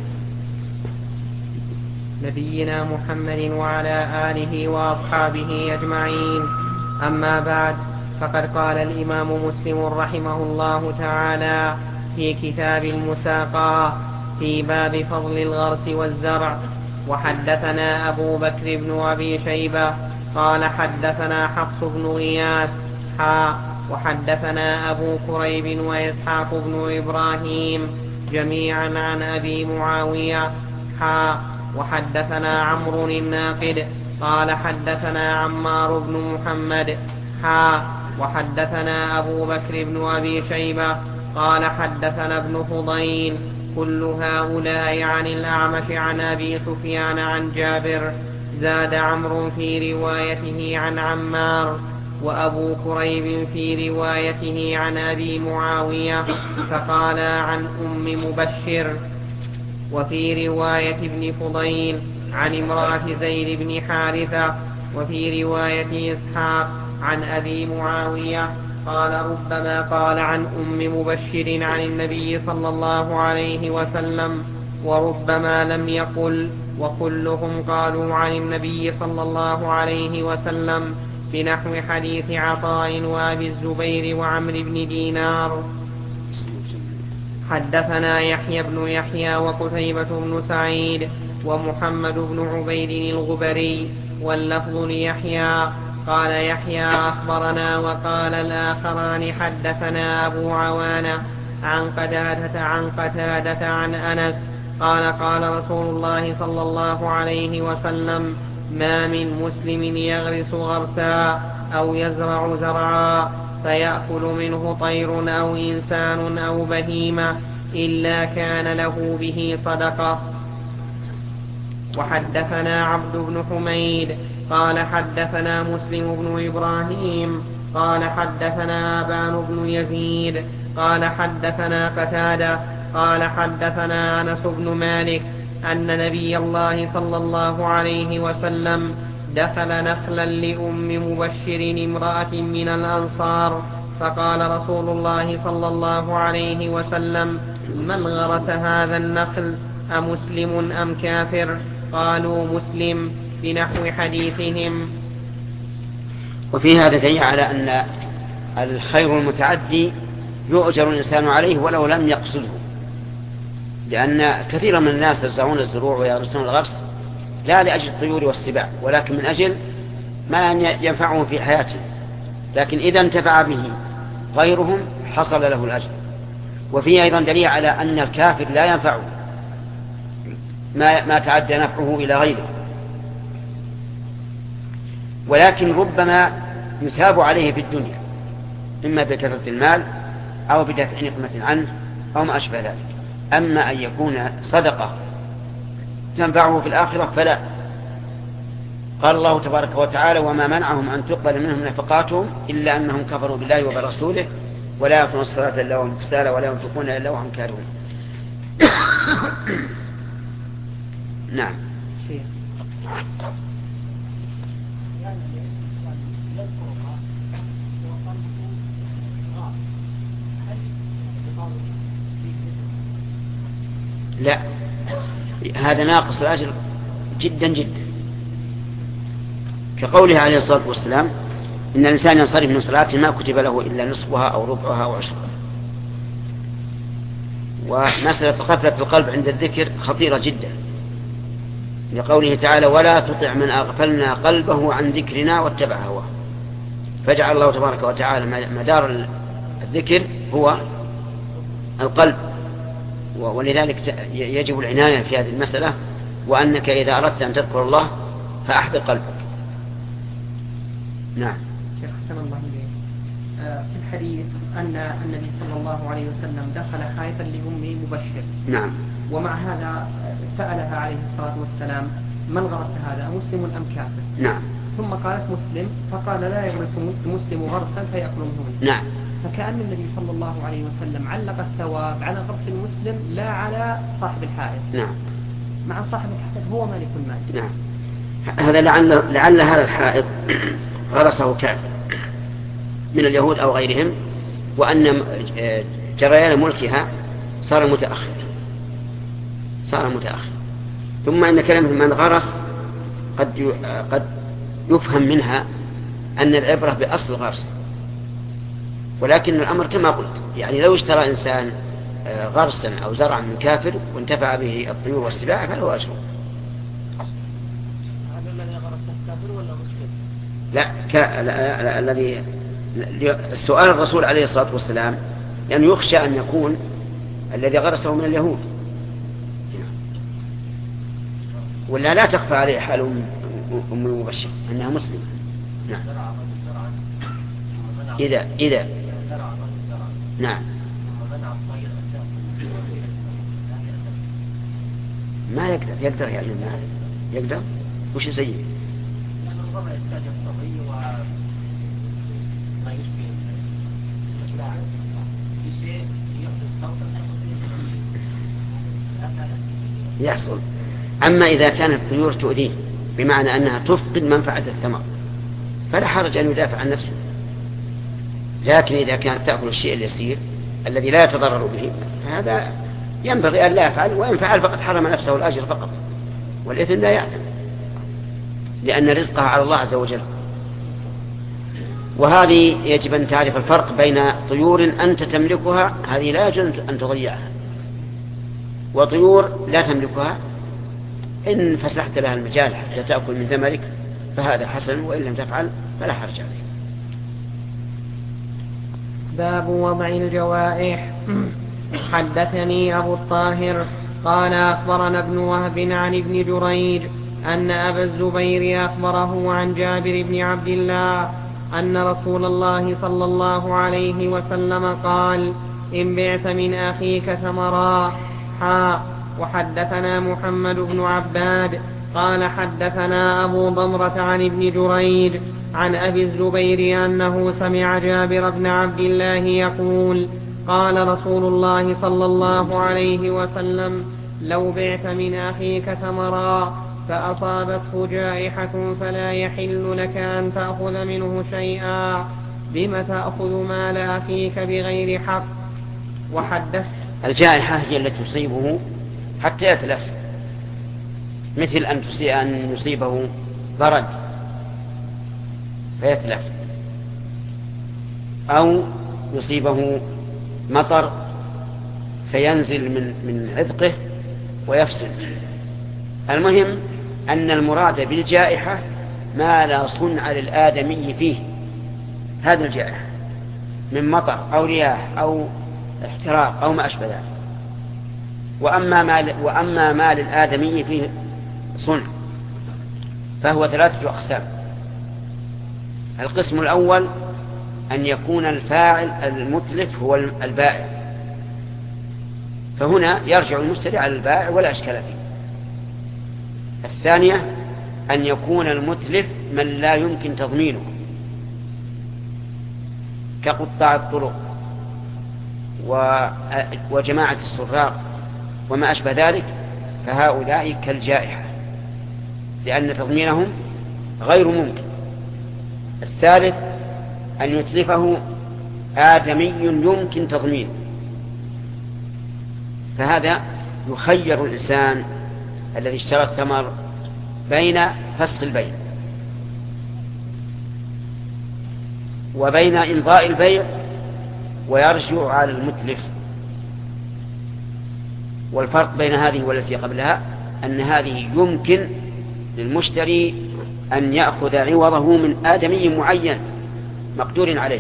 S2: نبينا محمد وعلى آله وأصحابه أجمعين. أما بعد فقد قال الإمام مسلم رحمه الله تعالى في كتاب المساقى في باب فضل الغرس والزرع. وحدثنا أبو بكر بن أبي شيبة قال حدثنا حفص بن غياث وحدثنا أبو كريب وإسحاق بن إبراهيم جميعا عن أبي معاوية وحدثنا عمرو الناقد قال حدثنا عمار بن محمد وحدثنا أبو بكر بن أبي شيبة قال حدثنا ابن فضيل كل هؤلاء عن الأعمش عن أبي سفيان عن جابر. زاد عمرو في روايته عن عمار وأبو كريب في روايته عن أبي معاوية فقال عن أم مبشر. وفي رواية ابن فضيل عن امرأة زيد بن حارثة. وفي رواية إسحاق عن أبي معاوية قال ربما قال عن أم مبشر عن النبي صلى الله عليه وسلم وربما لم يقل، وكلهم قالوا عن النبي صلى الله عليه وسلم بنحو حديث عطاء وأبي الزبير وعمرو بن دينار. حدثنا يحيى بن يحيى وقتيبة بن سعيد ومحمد بن عبيد الغبري واللفظ ليحيى قال يحيى أخبرنا وقال الآخران حدثنا أبو عوانة عن قتادة عن أنس قال قال رسول الله صلى الله عليه وسلم ما من مسلم يغرس غرسا أو يزرع زرعا فيأكل منه طير أو إنسان أو بهيمة إلا كان له به صدقة. وحدثنا عبد بن حميد قال حدثنا مسلم بن إبراهيم قال حدثنا أبان بن يزيد قال حدثنا قتادة قال حدثنا أنس بن مالك أن نبي الله صلى الله عليه وسلم دخل نخلا لأم مبشر امرأة من الأنصار فقال رسول الله صلى الله عليه وسلم من غرس هذا النخل أمسلم أم كافر؟ قالوا مسلم بنحو حديثهم.
S1: وفي هذا دليل على أن الخير المتعدي يؤجر الإنسان عليه ولو لم يقصده، لأن كثيرا من الناس يزرعون الزروع ويغرسون الغرس لا لأجل الطيور والسباع ولكن من أجل ما ينفعهم في حياتهم، لكن إذا انتفع به غيرهم حصل له الأجر. وفيه أيضا دليل على أن الكافر لا ينفعه ما تعدى نفعه إلى غيره، ولكن ربما يثاب عليه في الدنيا إما بكثرة المال أو بدفع نقمة عنه أو ما أشبه ذلك. أما أن يكون صدقة تنفعه في الآخرة فلا. قال الله تبارك وتعالى وما منعهم أن تقبل منهم نفقاتهم إلا أنهم كفروا بالله وبرسوله ولا يقيمون الصلاة إلا وهم كسالى ولا ينفقون إلا وهم كارهون. نعم. لا، هذا ناقص الأجر جدا جدا، كقوله عليه الصلاة والسلام إن الإنسان ينصرف من صلاته ما كتب له إلا نصفها أو ربعها أو عشرها. ومسألة غفلة القلب عند الذكر خطيرة جدا، لقوله تعالى ولا تطع من أغفلنا قلبه عن ذكرنا واتبع هواه، فجعل الله تبارك وتعالى مدار الذكر هو القلب، ولذلك يجب العناية في هذه المسألة، وأنك إذا أردت أن تذكر الله فأحضر قلبك. نعم.
S7: شيخ حسن الله إليك، في الحديث أن النبي صلى الله عليه وسلم دخل خائفا لأم مبشر.
S1: نعم.
S7: ومع هذا سألها عليه الصلاة والسلام من غرس هذا مسلم أم كافر؟
S1: نعم.
S7: ثم قالت مسلم، فقال لا يغرس مسلم غرسا فيأكل منه مسلم.
S1: نعم.
S7: فكأن النبي صلى الله عليه وسلم علق الثواب على غرس المسلم لا على صاحب الحائط.
S1: نعم.
S7: مع صاحب الحائط هو مالك المال.
S1: نعم. هذا لعل هذا الحائط غرسه كافر من اليهود أو غيرهم، وأن جريان ملكها صار متأخر. ثم إن كلمة من غرس قد يفهم منها أن العبرة بأصل غرس، ولكن الأمر كما قلت، يعني لو اشترى إنسان غرسا أو زرعا من كافر وانتفع به الطيور والسباع فله أجر.
S6: هذا الذي غرس الكافر ولا مسلم؟
S1: لا، الذي السؤال الرسول عليه الصلاة والسلام لأن يخشى أن يكون الذي غرسه من اليهود، ولا لا تخفى عليه حال أم المبشر أنها مسلمة. نعم. إذا نعم ما يقدر يعني ما يقدر وش يسوي؟ يحصل. أما إذا كانت الطيور تؤذيه بمعنى أنها تفقد منفعة الثمر فلا حرج أن يدافع عن نفسه، لكن إذا كانت تأكل الشيء اليسير الذي لا يتضرر به هذا ينبغي أن لا يفعل، وإن فعل فقد حرم نفسه الأجر فقط، والإثم لا يعلم لأن رزقها على الله عز وجل. وهذه يجب أن تعرف الفرق بين طيور أنت تملكها، هذه لا يجوز أن تضيعها، وطيور لا تملكها إن فسحت لها المجال حتى تأكل من ثمرك فهذا حسن، وإن لم تفعل فلا حرج عليه.
S2: باب وضع الجوائح. حدثني أبو الطاهر قال أخبرنا ابن وهب عن ابن جريج أن أبا الزبير أخبره عن جابر بن عبد الله أن رسول الله صلى الله عليه وسلم قال: إن بعت من أخيك ثمرا. وحدثنا محمد بن عباد قال حدثنا أبو ضمرة عن ابن جريج عن أبي الزبير أنه سمع جابر بن عبد الله يقول: قال رسول الله صلى الله عليه وسلم: لو بعت من أخيك ثمرا فأصابته جائحة فلا يحل لك أن تأخذ منه شيئا. بم تأخذ مال أخيك بغير حق؟ وحدث.
S1: الجائحة هي التي تصيبه حتى يتلف، مثل أن يصيبه برد فيتلف، أو يصيبه مطر فينزل من عذقه ويفسد. المهم أن المراد بالجائحة ما لا صنع للآدمي فيه، هذا الجائحة من مطر أو رياح أو احتراق أو ما أشبه ذلك. وأما ما للآدمي فيه صنع فهو 3 أقسام. القسم الأول أن يكون الفاعل المتلف هو البائع، فهنا يرجع المشتري على البائع ولا أشكال فيه. الثانية أن يكون المتلف من لا يمكن تضمينه كقطاع الطرق وجماعة السراق وما أشبه ذلك، فهؤلاء كالجائحة لأن تضمينهم غير ممكن. الثالث أن يتلفه آدمي يمكن تضمينه، فهذا يخير الإنسان الذي اشترى الثمر بين فسخ البيع وبين إمضاء البيع ويرجع على المتلف. والفرق بين هذه والتي قبلها أن هذه يمكن للمشتري أن يأخذ عوضه من آدمي معين مقدور عليه.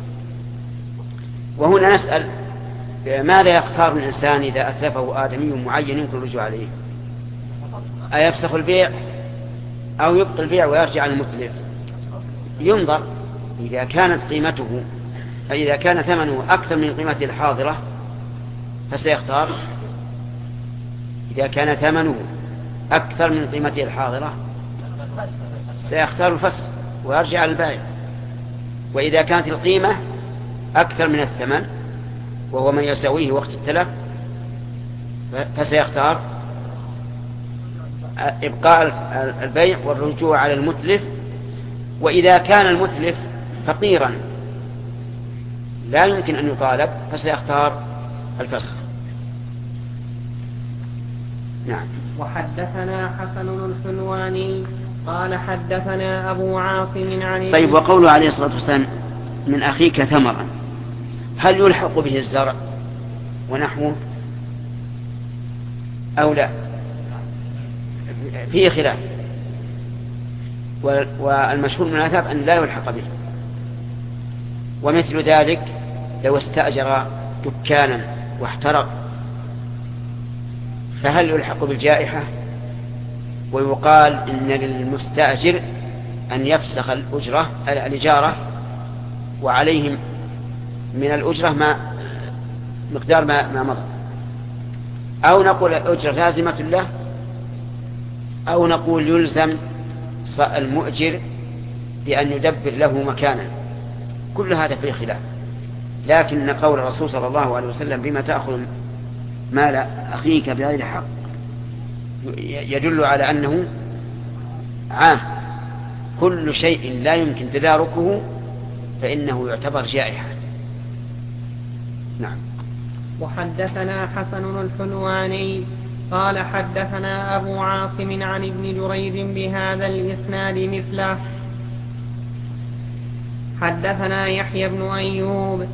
S1: وهنا نسأل: ماذا يختار الإنسان إذا أتلفه آدمي معين يمكن الرجوع عليه؟ أيفسخ البيع أو يبقي البيع ويرجع على المتلف؟ ينظر. إذا كان ثمنه أكثر من قيمته الحاضرة فسيختار. إذا كان ثمنه أكثر من قيمته الحاضرة سيختار الفسخ ويرجع على البائع. وإذا كانت القيمة أكثر من الثمن وهو من يساويه وقت التلف فسيختار إبقاء البيع والرجوع على المتلف. وإذا كان المتلف فقيرا لا يمكن أن يطالب فسيختار الفسخ. نعم.
S2: وحدثنا حسن الحلواني قال حدثنا أبو عاصم عن
S1: طيب، وقوله عليه الصلاة والسلام: من أخيك ثمرا، هل يلحق به الزرع ونحوه أو لا؟ فيه خلاف، والمشهور من الأثاب أن لا يلحق به. ومثل ذلك لو استأجر دكانا واحترق فهل يلحق بالجائحة ويقال إن للمستأجر أن يفسخ الإجارة وعليهم من الأجرة مقدار ما مضى، أو نقول الأجرة لازمة له، أو نقول يلزم المؤجر بأن يدبر له مكانا؟ كل هذا فيه خلاف. لكن قول الرسول صلى الله عليه وسلم: بما تأخذ مال أخيك بغير حق يدل على أنه عام. كل شيء لا يمكن تداركه فإنه يعتبر جائحة. نعم.
S2: وحدثنا حسن الحلواني قال حدثنا أبو عاصم عن ابن جريج بهذا الإسناد مثله. حدثنا يحيى بن أيوب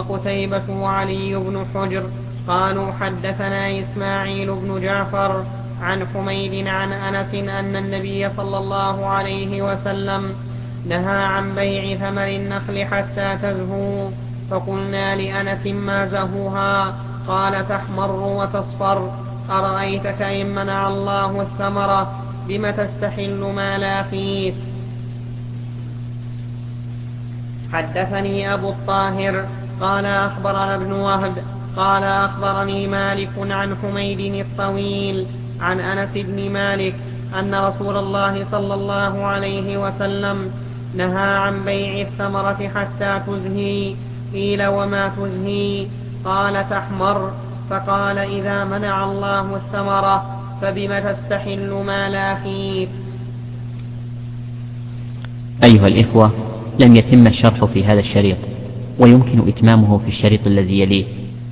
S2: وقتيبة وعلي بن حجر قالوا حدثنا إسماعيل بن جعفر عن حميد عن أنس أن النبي صلى الله عليه وسلم نهى عن بيع ثمر النخل حتى تزهو. فقلنا لأنس ما زهوها؟ قال تحمر وتصفر. أرأيتك إن منع الله الثمرة بم تستحل مال أخيك؟ حدثني أبو الطاهر قال أخبرنا ابن وهب قال أخبرني مالك عن حميد الطويل عن أنس بن مالك أن رسول الله صلى الله عليه وسلم نهى عن بيع الثمرة حتى تزهي. قيل وما تزهي؟ قال تحمر. فقال إذا منع الله الثمرة فبم تستحل مال أخيك؟
S8: أيها الإخوة، لم يتم الشرح في هذا الشريط، ويمكن إتمامه في الشريط الذي يليه.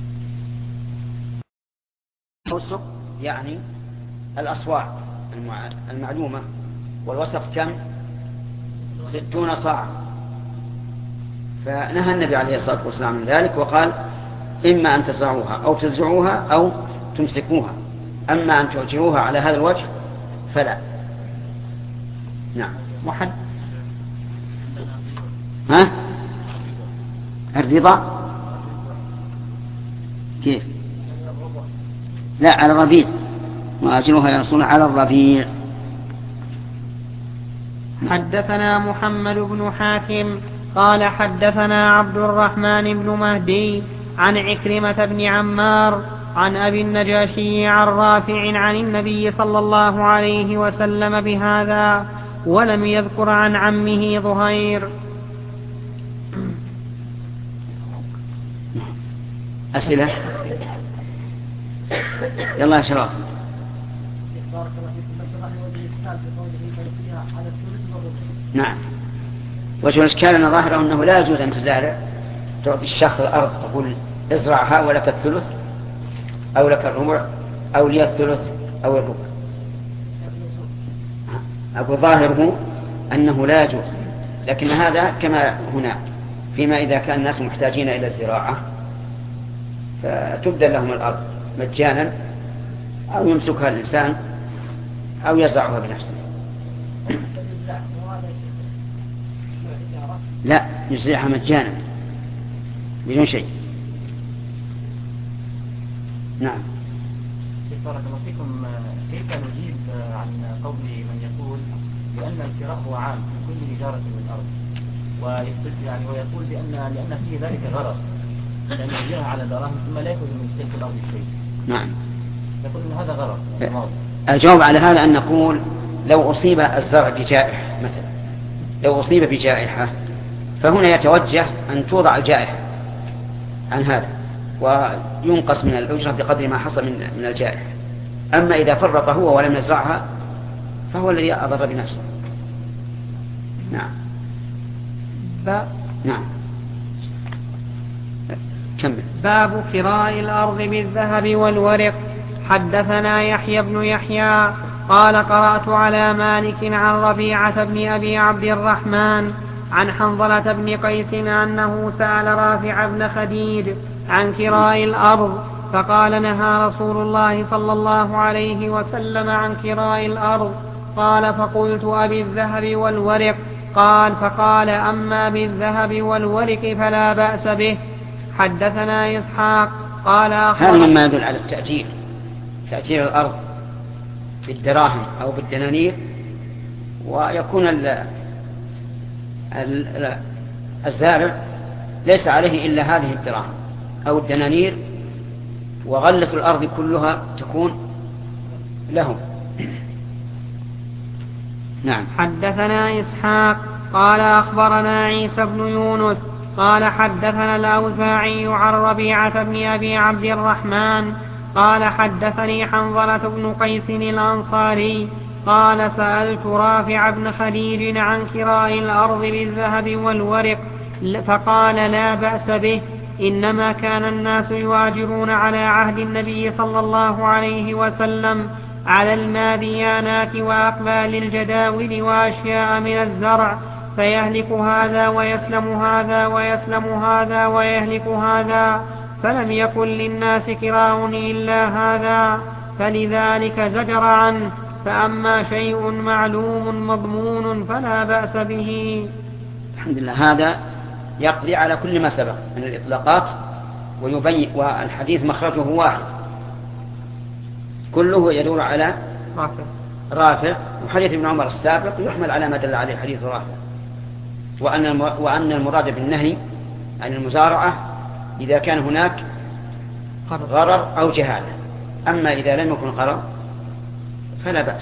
S1: الوسق يعني الأصواع المعلومة، والوسق كم؟ 60 صاع. فنهى النبي عليه الصلاة والسلام من ذلك وقال إما أن تزرعوها أو تزرعوها أو تمسكوها، أما أن تؤجروها على هذا الوجه فلا. نعم.
S2: محد
S1: ها؟ الرضا كيف؟ لا، على الربيع. وأجروها يا رسول الله على الربيع.
S2: حدثنا محمد بن حاتم قال حدثنا عبد الرحمن بن مهدي عن عكرمة بن عمار عن أبي النجاشي عن رافع عن النبي صلى الله عليه وسلم بهذا، ولم يذكر عن عمه ظهير.
S1: أسئلة؟ يلا يا شباب. نعم. وجه الإشكال أن ظاهره أنه لا يجوز أن تزارع، تعطي الشخص الأرض تقول ازرعها ولك الثلث أو لك الربع أو لي الثلث أو الربع. أقول ظاهره أنه لا يجوز، لكن هذا كما هنا فيما إذا كان الناس محتاجين إلى الزراعة فتبدل لهم الأرض مجانا، أو يمسكها الإنسان أو يزرعها بنفسه. لا، يزرعها مجانا بدون شيء. نعم.
S3: بارك الله فيكم. كيف نجيب عن قول من يقول بأن الكراء هو عام في كل إجارة من الأرض، ويقول لأن فيه ذلك غرض، لأن يجيرها على دراهم ثم لا يأخذ من تلك الأرض شيء؟
S1: نعم.
S3: يقول أن هذا غرض.
S1: الجواب على هذا أن نقول لو أصيب الزرع بجائحة مثلا، لو أصيب بجائحة فهنا يتوجه أن توضع الجائحة عن هذا وينقص من الأجرة بقدر ما حصل من الجائحة. أما إذا فرط هو ولم يزرعها فهو الذي أضر بنفسه. نعم. نعم. كمل.
S2: باب كراء الأرض بالذهب والورق. حدثنا يحيى بن يحيى قال قرأت على مالك عن ربيعة بن أبي عبد الرحمن عن حنظلة بن قيس أنه سأل رافع بن خديج عن كراء الأرض، فقال نهى رسول الله صلى الله عليه وسلم عن كراء الأرض. قال فقلت أبي الذهب والورق؟ قال فقال أما بالذهب والورق فلا بأس به. حدثنا إسحاق قال
S1: هذا مما يدل على التأجير، تأجير الأرض بالدراهم أو بالدنانير، ويكون الزارع ليس عليه إلا هذه الدراهم أو الدنانير، وغلة الأرض كلها تكون لهم. نعم.
S2: حدثنا إسحاق قال أخبرنا عيسى بن يونس قال حدثنا الأوزاعي عن ربيعة بن أبي عبد الرحمن قال حدثني حنظلة بن قيس الأنصاري قال سألت رافع بن خديج عن كراء الأرض بالذهب والورق، فقال لا بأس به، إنما كان الناس يواجرون على عهد النبي صلى الله عليه وسلم على الماديانات وأقبال الجداول وأشياء من الزرع، فيهلك هذا ويسلم هذا ويسلم هذا ويهلك هذا، فلم يكن للناس كراء إلا هذا. فلذلك زجر عنه. فأما شيء معلوم مضمون فلا بأس به.
S1: الحمد لله. هذا يقضي على كل ما سبق من الإطلاقات ويبين، والحديث مخرجه واحد كله يدور على رافع، وحديث ابن عمر السابق يحمل على ما دل عليه حديث رافع، وأن المراد بالنهي عن المزارعة إذا كان هناك غرر أو جهالة، أما إذا لم يكن غرر فلا بأس.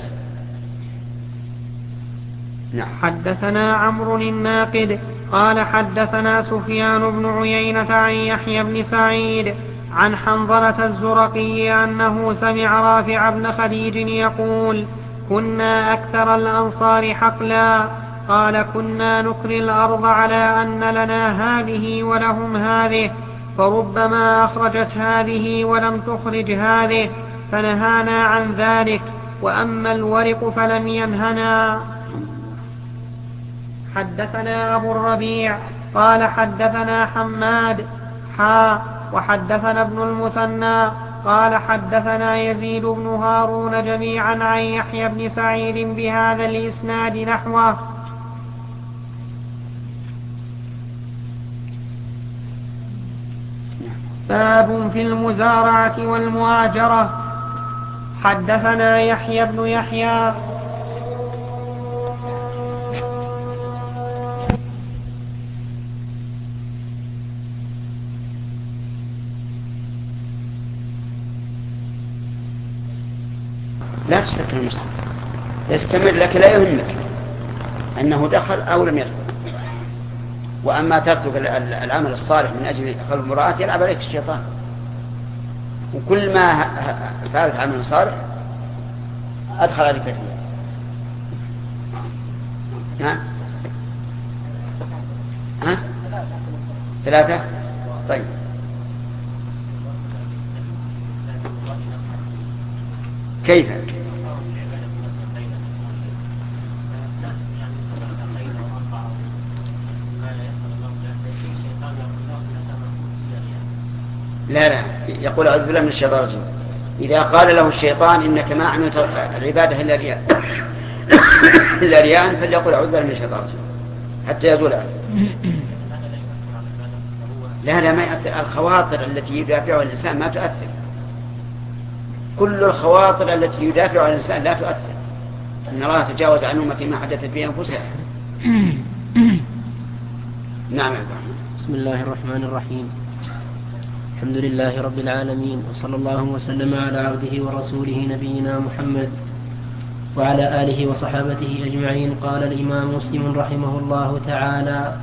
S1: نعم.
S2: حدثنا عمرو الناقد قال حدثنا سفيان بن عيينة عن يحيى بن سعيد عن حنظلة الزرقي أنه سمع رافع بن خديج يقول: كنا أكثر الأنصار حقلا. قال: كنا نكري الأرض على أن لنا هذه ولهم هذه، فربما أخرجت هذه ولم تخرج هذه، فنهانا عن ذلك، وأما الورق فلم ينهنا. حدثنا أبو الربيع قال حدثنا حماد وحدثنا ابن المثنى قال حدثنا يزيد بن هارون جميعا عن يحيى بن سعيد بهذا الإسناد نحوه. باب في المزارعة والمؤاجرة. حدثنا يحيى بن يحيى
S1: لا تستكمل المصحف، يستمر لك لا يهمك أنه دخل أو لم يدخل. وأما تترك العمل الصالح من أجل خلق المرأة يلعب عليك الشيطان، وكل ما فعلت عمل صالح أدخل عليك فيه. نعم. 3. طيب. كيف؟ لا يقول أعوذ بالله من الشيطان الرجيم. إذا قال له الشيطان إنك ما عملت العبادة إلا رياء فليقول أعوذ بالله من الشيطان الرجيم حتى يزول عنه. لا ما يأثر. الخواطر التي يدافعها الإنسان ما تؤثر. كل الخواطر التي يدافعها الإنسان لا تؤثر. إن الله تجاوز عن أمتي ما حدثت به أنفسها. نعم.
S4: بسم الله الرحمن الرحيم. الحمد لله رب العالمين، وصلى الله وسلم على عبده ورسوله نبينا محمد وعلى آله وصحابته أجمعين. قال الإمام مسلم رحمه الله تعالى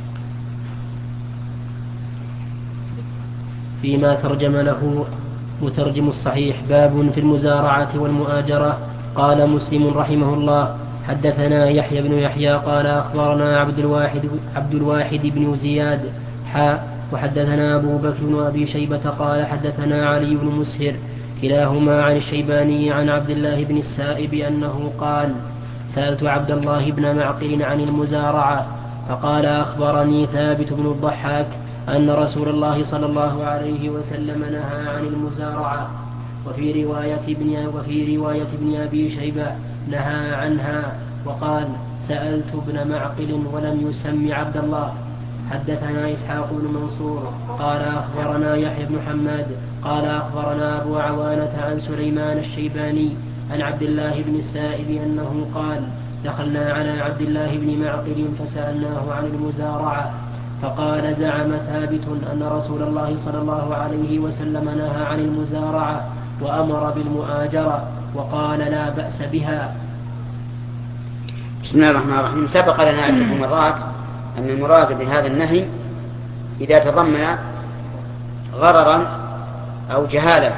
S4: فيما ترجم له مترجم الصحيح: باب في المزارعة والمؤاجرة. قال مسلم رحمه الله: حدثنا يحيى بن يحيى قال أخبرنا عبد الواحد بن زياد وحدثنا أبو بكر بن أبي شيبة قال حدثنا علي بن مسهر كلاهما عن الشيباني عن عبد الله بن السائب أنه قال: سألت عبد الله بن معقل عن المزارعة فقال: أخبرني ثابت بن الضحاك أن رسول الله صلى الله عليه وسلم نهى عن المزارعة. وفي رواية ابن أبي شيبة نهى عنها وقال: سألت ابن معقل ولم يسم عبد الله. حدثنا إسحاق بن منصور قال أخبرنا يحيى بن حماد قال أخبرنا أبو عوانة عن سليمان الشيباني عن عبد الله بن السائب أنه قال: دخلنا على عبد الله بن معقل فسألناه عن المزارعة فقال: زعم ثابت أن رسول الله صلى الله عليه وسلم نهى عن المزارعة وأمر بالمؤاجرة وقال: لا بأس بها.
S1: بسم الله الرحمن الرحيم. سبق لنا عدة مرات أن المراد بهذا النهي إذا تضمن غررا أو جهالة.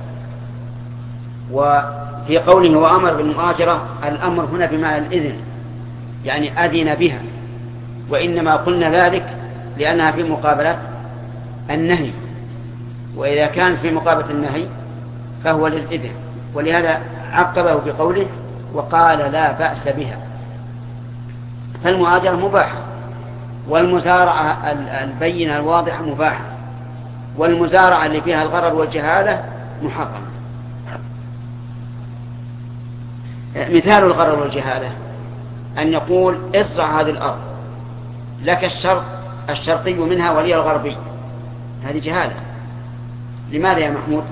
S1: وفي قوله وأمر بالمؤاجرة الأمر هنا بمعنى الإذن، يعني أذن بها، وإنما قلنا ذلك لأنها في مقابلة النهي، وإذا كان في مقابلة النهي فهو للإذن، ولهذا عقبه بقوله وقال: لا بأس بها. فالمؤاجرة مباحة، والمزارعة البينة الواضحة مباحة، والمزارعة اللي فيها الغرر والجهالة محرمة. مثال الغرر والجهالة أن يقول ازرع هذه الأرض لك الشرقي منها ولي الغربي، هذه جهالة. لماذا يا محمود؟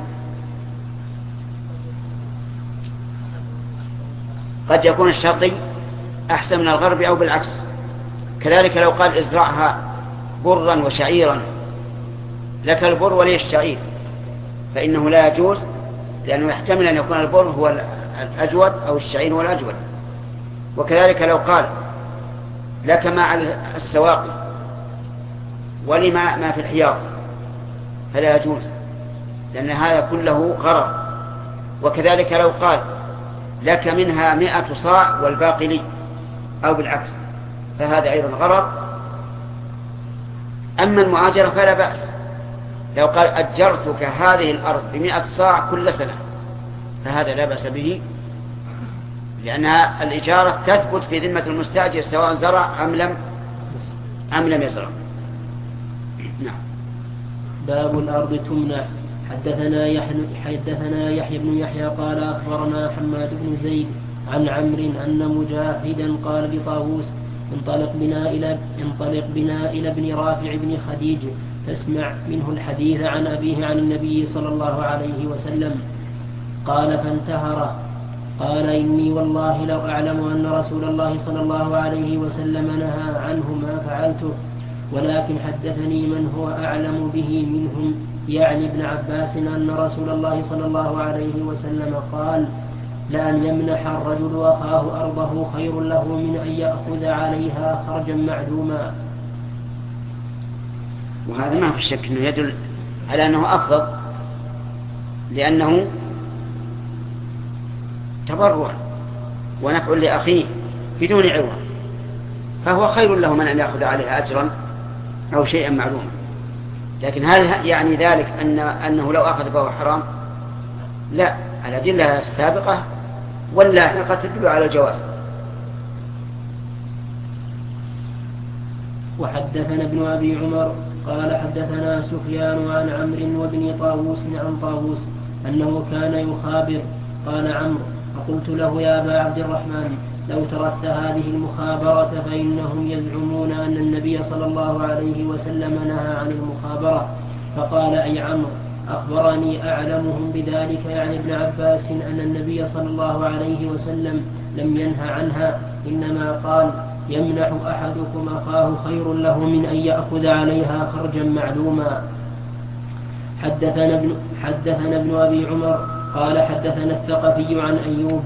S1: قد يكون الشرقي أحسن من الغربي أو بالعكس. كذلك لو قال ازرعها برا وشعيرا لك البر ولي الشعير، فإنه لا يجوز، لأنه يحتمل أن يكون البر هو الأجود أو الشعير هو الأجود. وكذلك لو قال لك ما على السواقي ولما ما في الحياض فلا يجوز، لأن هذا كله غرر. وكذلك لو قال لك منها 100 صاع والباقي لي أو بالعكس فهذا أيضا غرر. أما المؤاجرة فلا بأس، لو قال أجرتك هذه الأرض ب100 صاع كل سنة فهذا لا بأس به، لأن الإجارة تثبت في ذمة المستأجر سواء زرع أم لم يزرع. نعم.
S4: باب الأرض تمنح. حدثنا يحيى بن يحيى قال أخبرنا حماد بن زيد عن عمرو أن مجاهدا قال لطاووس انطلق بنا إلى ابن رافع بن خديج فاسمع منه الحديث عن أبيه عن النبي صلى الله عليه وسلم. قال فانتهره. قال إني والله لو أعلم أن رسول الله صلى الله عليه وسلم نهى عنه ما فعلته، ولكن حدثني من هو أعلم به منهم يعني ابن عباس أن رسول الله صلى الله عليه وسلم قال لأن يمنح الرجل أخاه أرضه خير له من أن يأخذ عليها خرجا معلوما.
S1: وهذا ما في شك أنه يدل على أنه أفضل، لأنه تبرع ونفع لأخيه بدون عوض، فهو خير له من أن يأخذ عليها أجرا أو شيئا معلوما. لكن هل يعني ذلك أنه لو أخذ فهو حرام؟ لا، الأدلة السابقة واللاحقة تدل على الجواز.
S4: وحدثنا ابن أبي عمر قال حدثنا سفيان عن عمرو وابن طاووس عن طاووس أنه كان يخابر. قال عمرو فقلت له يا أبا عبد الرحمن لو تركت هذه المخابرة فإنهم يزعمون أن النبي صلى الله عليه وسلم نهى عن المخابرة. فقال أي عمرو أخبرني أعلمهم بذلك يعني ابن عباس أن النبي صلى الله عليه وسلم لم ينهى عنها، إنما قال يمنح أحدكم أخاه خير له من أن يأخذ عليها خرجا معلوما. حدثنا ابن أبي عمر قال حدثنا الثقفي عن أيوب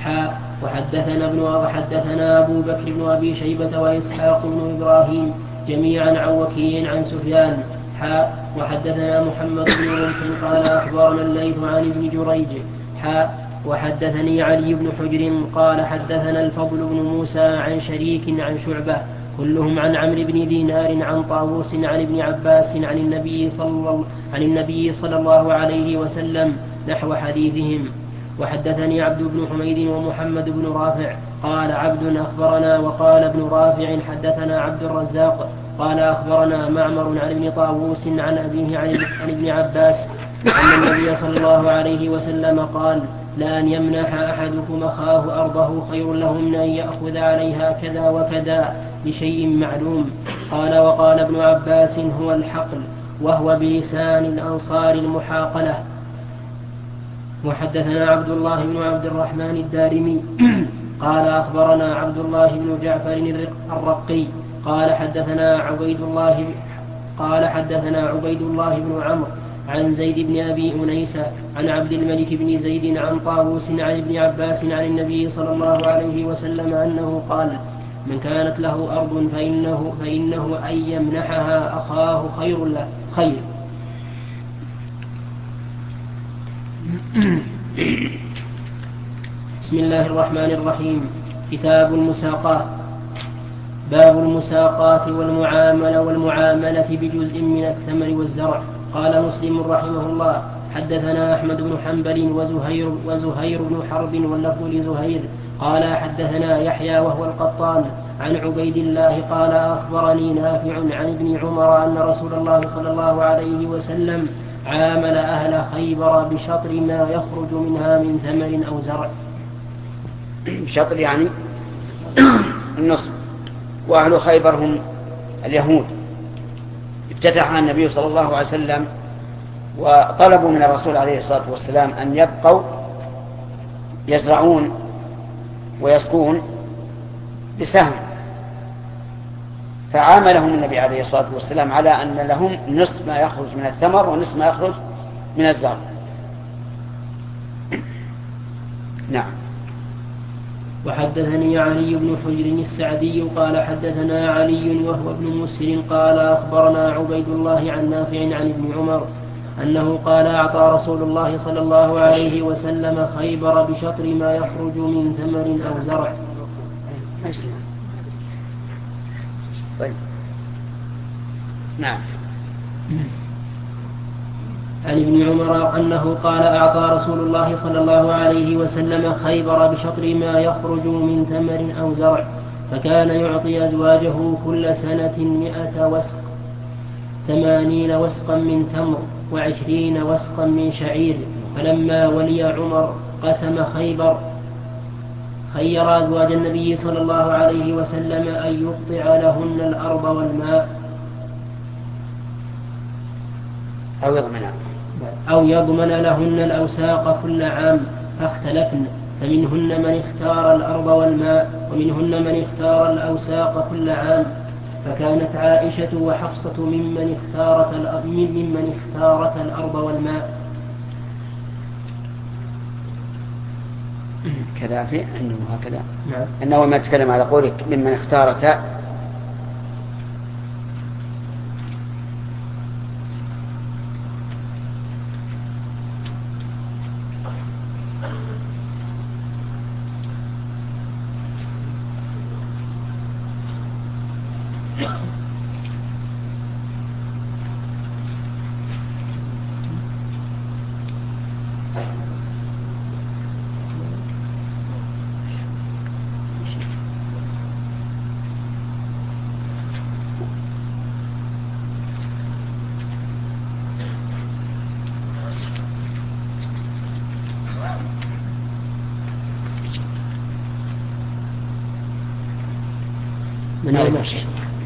S4: وحدثنا أبو بكر بن أبي شيبة وإسحاق بن إبراهيم جميعا عن وكيع عن سفيان وحدثنا محمد بن رمح قال أخبرنا الليث عن ابن جريج وحدثني علي بن حجر قال حدثنا الفضل بن موسى عن شريك عن شعبة كلهم عن عمرو بن دينار عن طاووس عن ابن عباس عن النبي صلى الله عليه وسلم نحو حديثهم. وحدثني عبد بن حميد ومحمد بن رافع قال عبد أخبرنا وقال ابن رافع حدثنا عبد الرزاق قال أخبرنا معمر عن ابن طاووس عن أبيه عن ابن عباس أن النبي صلى الله عليه وسلم قال لأن يمنح أحدكم أخاه أرضه خير له من أن يأخذ عليها كذا وكذا بشيء معلوم. قال وقال ابن عباس هو الحقل وهو بلسان الأنصار المحاقلة. وحدثنا عبد الله بن عبد الرحمن الدارمي قال أخبرنا عبد الله بن جعفر الرقي قال حدثنا عبيد الله بن عمرو عن زيد بن أبي أنيسة عن عبد الملك بن زيد عن طاووس عن ابن عباس عن النبي صلى الله عليه وسلم أنه قال من كانت له أرض فإنه أن يمنحها أخاه خير له خير. بسم الله الرحمن الرحيم. كتاب المساقات. باب المساقات والمعاملة بجزء من الثمر والزرع. قال مسلم رحمه الله حدثنا أحمد بن حنبل وزهير بن حرب واللفظ لزهير قال حدثنا يحيى وهو القطان عن عبيد الله قال أخبرني نافع عن ابن عمر أن رسول الله صلى الله عليه وسلم عامل أهل خيبر بشطر ما يخرج منها من ثمر أو زرع.
S1: بشطر يعني النصف. وأهل خيبر هم اليهود. افتتح النبي صلى الله عليه وسلم وطلبوا من الرسول عليه الصلاة والسلام أن يبقوا يزرعون ويسقون بسهم، فعاملهم النبي عليه الصلاة والسلام على أن لهم نصف ما يخرج من الثمر ونصف ما يخرج من الزرع. نعم.
S4: وحدثني علي بن حجر السعدي قال حدثنا علي وهو ابن مسهر قال أخبرنا عبيد الله عن نافع عن ابن عمر أنه قال أعطى رسول الله صلى الله عليه وسلم خيبر بشطر ما يخرج من ثمر أو زرع.
S1: طيب. نعم.
S4: عن ابن عمر أنه قال أعطى رسول الله صلى الله عليه وسلم خيبر بشطر ما يخرج من ثمر أو زرع، فكان يعطي أزواجه كل سنة 100 وسق، 80 وسقا من تمر، و20 وسقا من شعير. فلما ولي عمر قسم خيبر خير أزواج النبي صلى الله عليه وسلم أن يقطع لهن الأرض والماء أو يضمن لهن الأوساق كل عام، فاختلفن، فمنهن من اختار الأرض والماء، ومنهن من اختار الأوساق كل عام. فكانت عائشة وحفصة ممن اختارت الأرض والماء.
S1: كذا في أنه هكذا.
S4: نعم.
S1: أنه ما تكلم على قولك ممن اختارت
S4: من أين شيء.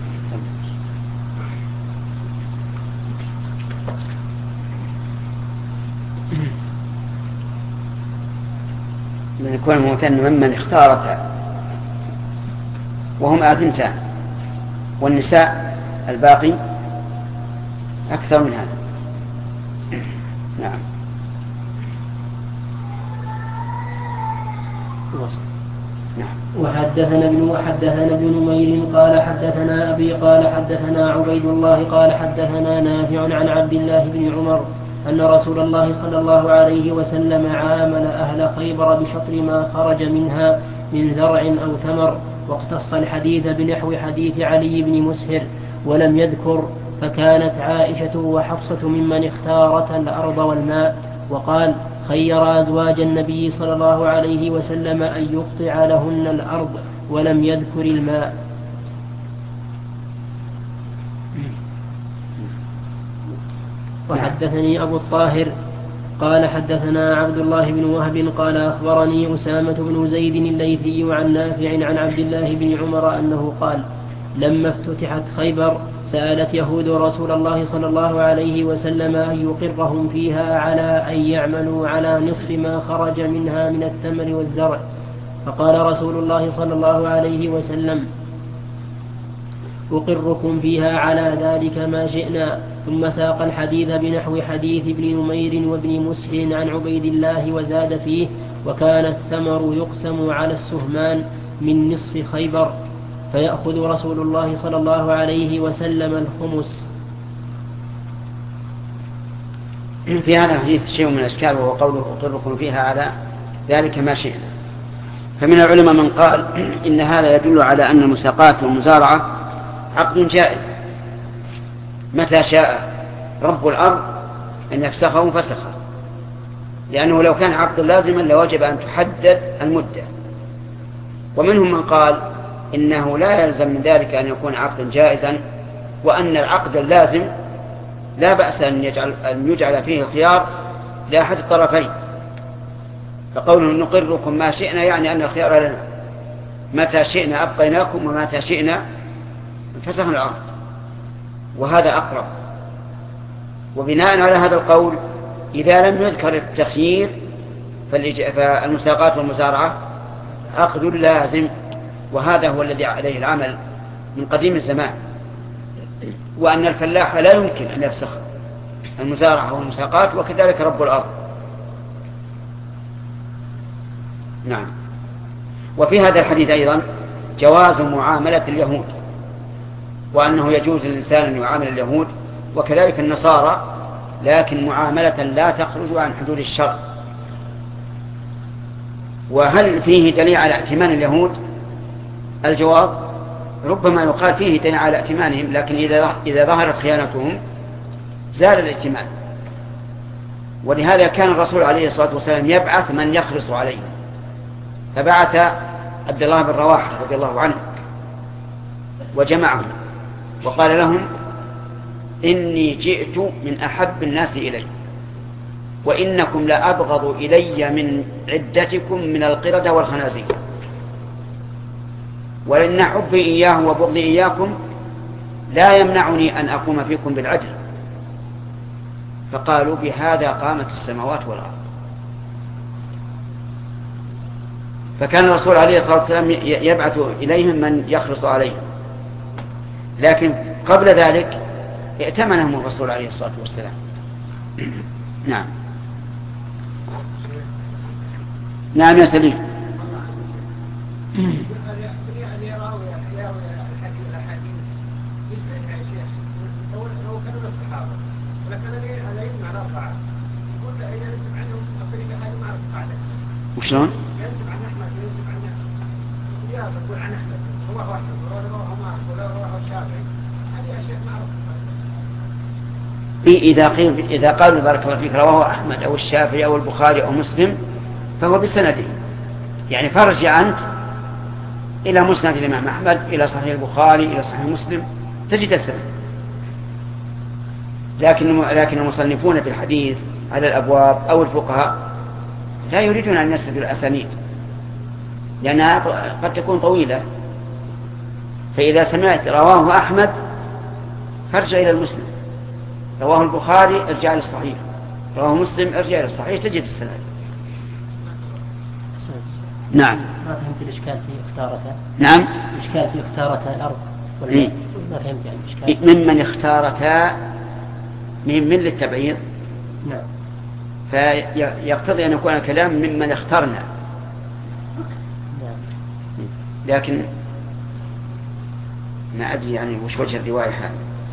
S1: من يكون المثنى ممن اختارت، وهم آثنتان، والنساء الباقي أكثر من هذا. نعم.
S4: وحدثنا ابن نمير قال حدثنا أبي قال حدثنا عبيد الله قال حدثنا نافع عن عبد الله بن عمر أن رسول الله صلى الله عليه وسلم عامل أهل خيبر بشطر ما خرج منها من زرع أو ثمر، واقتص الحديث بنحو حديث علي بن مسهر ولم يذكر. فكانت عائشة وحفصة ممن اختارت الأرض والماء. وقال خير أزواج النبي صلى الله عليه وسلم أن يقطع لهن الأرض ولم يذكر الماء. وحدثني أبو الطاهر قال حدثنا عبد الله بن وهب قال أخبرني أسامة بن زيد الليثي عن نافع عن عبد الله بن عمر أنه قال لما افتتحت خيبر سألت يهود رسول الله صلى الله عليه وسلم أن يقرهم فيها على أن يعملوا على نصف ما خرج منها من الثمر والزرع، فقال رسول الله صلى الله عليه وسلم أقركم فيها على ذلك ما شئنا. ثم ساق الحديث بنحو حديث ابن نمير وابن مسهر عن عبيد الله وزاد فيه وكان الثمر يقسم على السهمان من نصف خيبر، فيأخذ رسول الله صلى الله عليه وسلم الخمس.
S1: في هذا الحديث شيء من الأشكال، وهو قوله أقركم فيها على ذلك ما شئنا. فمن العلماء من قال إن هذا يدل على أن المساقات والمزارعة عقد جائز متى شاء رب الأرض أن يفسخه فسخه، لأنه لو كان عقد لازما لوجب أن تحدد المدة. ومنهم من قال إنه لا يلزم من ذلك أن يكون عقدا جائزا، وأن العقد اللازم لا بأس أن يجعل فيه الخيار لأحد الطرفين، فقوله نقركم ما شئنا يعني أن الخيار لنا، متى شئنا أبقيناكم ومتى شئنا فسخنا الأرض، وهذا أقرب. وبناء على هذا القول إذا لم يذكر التخيير فالمساقات والمزارعة عقد لازم، وهذا هو الذي عليه العمل من قديم الزمان، وأن الفلاح لا يمكن أن يفسخ المزارعة والمساقات، وكذلك رب الأرض. نعم. وفي هذا الحديث أيضا جواز معاملة اليهود، وأنه يجوز للإنسان أن يعامل اليهود وكذلك النصارى، لكن معاملة لا تخرج عن حدود الشرع. وهل فيه دليل على ائتمان اليهود؟ الجواب ربما يقال فيه دليل على ائتمانهم، لكن إذا ظهرت خيانتهم زال الائتمان. ولهذا كان الرسول عليه الصلاة والسلام يبعث من يخلص عليه، فبعث عبد الله بن رواحة رضي الله عنه وجمعهم وقال لهم إني جئت من أحب الناس إلي، وإنكم لأبغض إلي من عدتكم من القردة والخنازير، وإن حبي إياه وبغضي إياكم لا يمنعني أن أقوم فيكم بالعدل. فقالوا بهذا قامت السماوات والأرض. فكان الرسول عليه الصلاة والسلام يبعث إليهم من يخلص عليهم، لكن قبل ذلك ائتمنهم الرسول عليه الصلاة والسلام. نعم. نعم يا سليم. وشلون؟
S6: ينسب عن أحمد وينسب عن يا بقول عن أحمد هو أحمد ولا هو الشافعي، هذه أشياء معروفة.
S1: إذا قالوا بارك الله فيك رواه أحمد أو الشافعي أو البخاري أو مسلم فهو بسنده، يعني فرجع أنت إلى مسند الإمام أحمد، إلى صحيح البخاري، إلى صحيح مسلم، تجد السند. لكن المصنفون في الحديث على الأبواب أو الفقهاء لا يريدون أن يسردوا الأسانيد لأنها قد تكون طويلة، فإذا سمعت رواه أحمد فارجع إلى المسلم، رواه البخاري ارجع إلى الصحيح، رواه مسلم ارجع إلى الصحيح، تجد السند. نعم.
S4: ما فهمت الإشكال في اختارته.
S1: نعم.
S4: الإشكال في اختارته الأرض ولا
S1: إيه؟
S4: ما فهمت يعني الإشكال.
S1: ممن اختارتا من للتبعيض.
S4: نعم.
S1: فيقتضي أن يكون الكلام ممن اخترنا. لكن ما أدري يعني وش وجه الرواية هذه.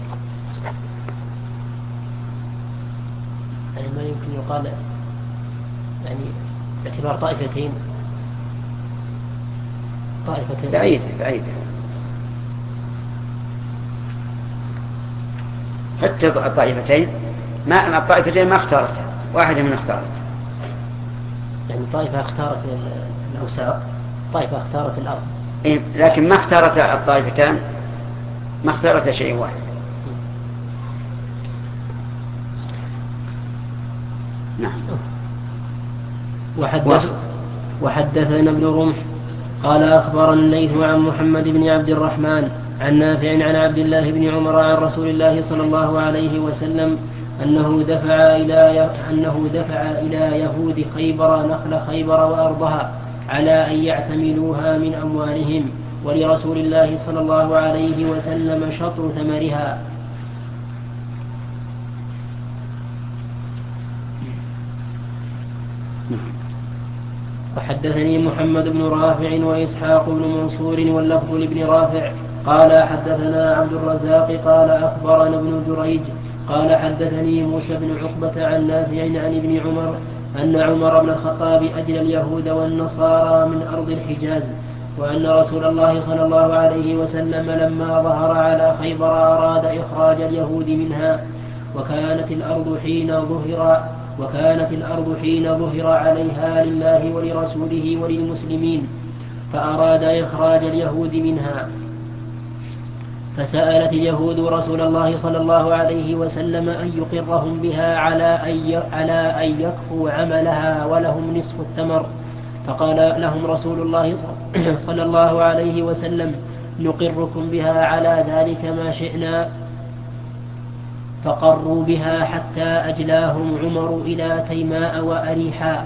S4: يعني ما يمكن يقال يعني باعتبار طائفتين
S1: بعيد حتى الطائفتين ما اختارتها، واحدة من اختارت،
S4: يعني طائفة اختارت الأوساط، طائفة اختارت الأرض.
S1: إيه، لكن ما اختارت الطائفتان، ما اختارت شيء واحد. نعم.
S4: وحدثنا ابن رمح قال أخبرنا الليث عن محمد بن عبد الرحمن عن نافع عن عبد الله بن عمر عن رسول الله صلى الله عليه وسلم أنه دفع إلى يهود خيبر نخل خيبر وأرضها على أن يعتملوها من أموالهم، ولرسول الله صلى الله عليه وسلم شطر ثمرها. وحدثني محمد بن رافع وإسحاق بن منصور واللفظ لابن رافع قال حدثنا عبد الرزاق قال أخبرنا ابن جريج قال حدثني موسى بن عقبة عن نافع عن ابن عمر أن عمر بن الخطاب أجلى اليهود والنصارى من أرض الحجاز، وأن رسول الله صلى الله عليه وسلم لما ظهر على خيبر أراد إخراج اليهود منها، وكانت الأرض حين ظهر عليها لله ولرسوله وللمسلمين، فأراد إخراج اليهود منها. فسألت اليهود رسول الله صلى الله عليه وسلم أن يقرهم بها على أن يكفوا عملها ولهم نصف الثمر. فقال لهم رسول الله صلى الله عليه وسلم: نقركم بها على ذلك ما شئنا. فقروا بها حتى أجلاهم عمر إلى تيماء وأريحاء.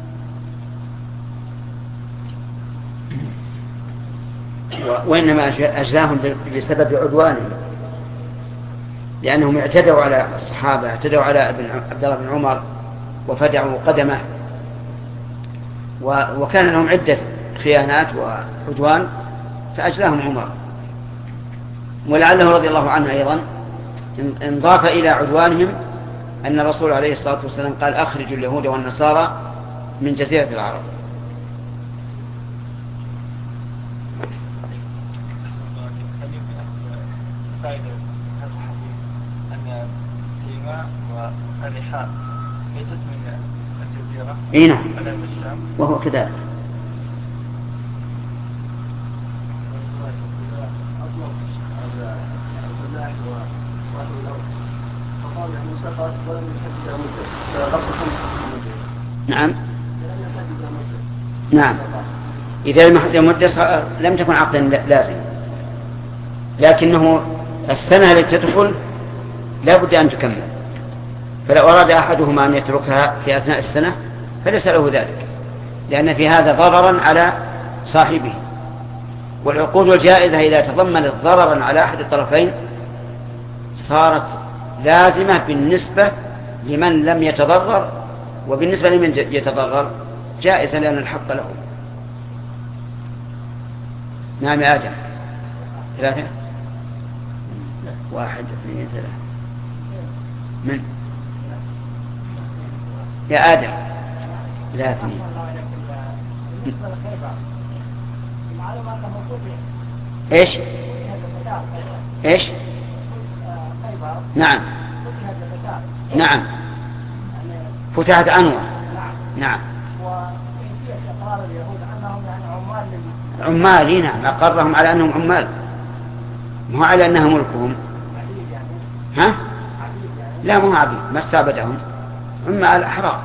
S1: وإنما أجلاهم بسبب عدوانهم، لأنهم اعتدوا على الصحابة، اعتدوا على عبد الله بن عمر وفدعوا قدمه، وكان لهم عدة خيانات وعدوان فأجلاهم عمر. ولعله رضي الله عنه أيضا انضاف إلى عدوانهم أن الرسول عليه الصلاة والسلام قال: أخرجوا اليهود والنصارى من جزيرة العرب.
S5: فائدة هذا الحديث أن تيماء والرحاب ليست من الجزيرة.
S1: إيه نعم، وهو كذلك. نعم نعم، إذا مدة لم تكن عقدا لازم، لكنه السنة التي تدخل لا بد أن تكمل. فلو أراد أحدهما أن يتركها في أثناء السنة فليس له ذلك، لأن في هذا ضررا على صاحبه. والعقود الجائزة إذا تضمنت ضررا على أحد الطرفين صارت لازمة بالنسبة لمن لم يتضرر، وبالنسبة لمن يتضرر جائزة لأن الحق له. نعم يا آدم. 3 1 2 3 من يا آدم. لا 2 ايش ايش نعم نعم فتحت عنوة. نعم عمال. نعم أقرهم على أنهم عمال، مو على أنها ملكهم. ها؟ لا مو عبيد، ما استعبدهم، عمال أحرار.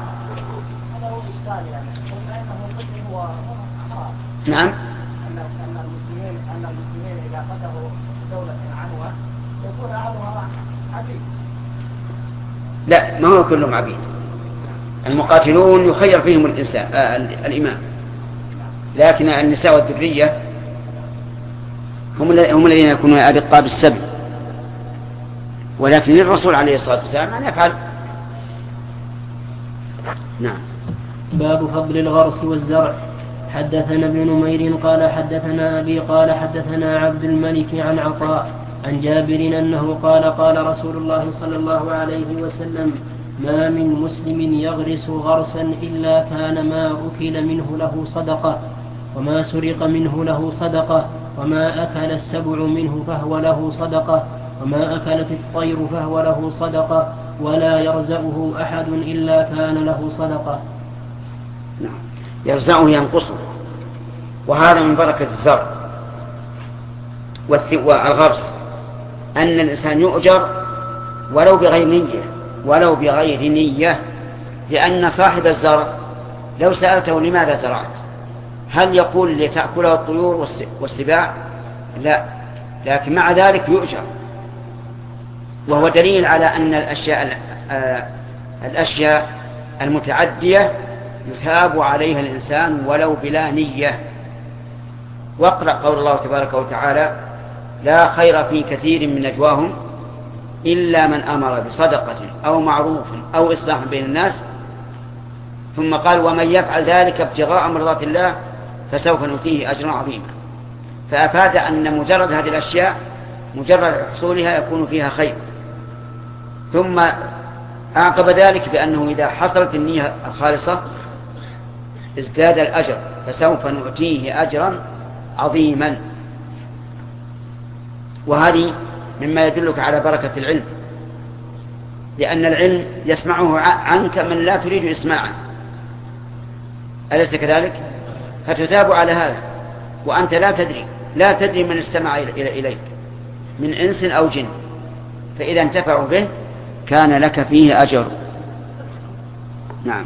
S1: نعم.
S6: أن المسلمين إذا فتحوا دولة عنوة يكون أهلها عبيد.
S1: لا، ما هو كلهم عبيد. المقاتلون يخير فيهم الإمام، لكن النساء والذرية هم الذين يكونون أبقاب السبي. ولكن للرسول عليه الصلاة والسلام أن يفعل. نعم.
S4: باب فضل الغرس والزرع. حدثنا ابن نمير قال حدثنا أبي قال حدثنا عبد الملك عن عطاء عن جابر أنه قال قال رسول الله صلى الله عليه وسلم: ما من مسلم يغرس غرسا إلا كان ما أكل منه له صدقة، وما سرق منه له صدقة، وما أكل السبع منه فهو له صدقة، وما أكلت الطير فهو له صدقة، ولا يرزقه أحد إلا كان له صدقة.
S1: نعم. يرزقه ينقصه، وهذا من بركة الزرع والغرس أن الإنسان يؤجر ولو بغير نية، لأن صاحب الزرع لو سألته لماذا زرعت هل يقول لتأكله الطيور والسباع؟ لا، لكن مع ذلك يؤجر، وهو دليل على أن الأشياء المتعدية يثاب عليها الإنسان ولو بلا نية. واقرأ قول الله تبارك وتعالى: لا خير في كثير من نجواهم إلا من أمر بصدقة أو معروف أو إصلاح بين الناس، ثم قال: ومن يفعل ذلك ابتغاء مرضات الله فسوف نؤتيه أجرا عظيما. فأفاد أن مجرد هذه الأشياء مجرد حصولها يكون فيها خير. ثم أعقب ذلك بأنه إذا حصلت النية الخالصة ازداد الأجر، فسوف نؤتيه أجرا عظيما. وهذه مما يدلك على بركة العلم، لأن العلم يسمعه عنك من لا تريد إسماعا، أليس كذلك؟ فتثاب على هذا، وأنت لا تدري من استمع إليك. من إنس أو جن، فإذا انتفعوا به كان لك فيه أجر. نعم.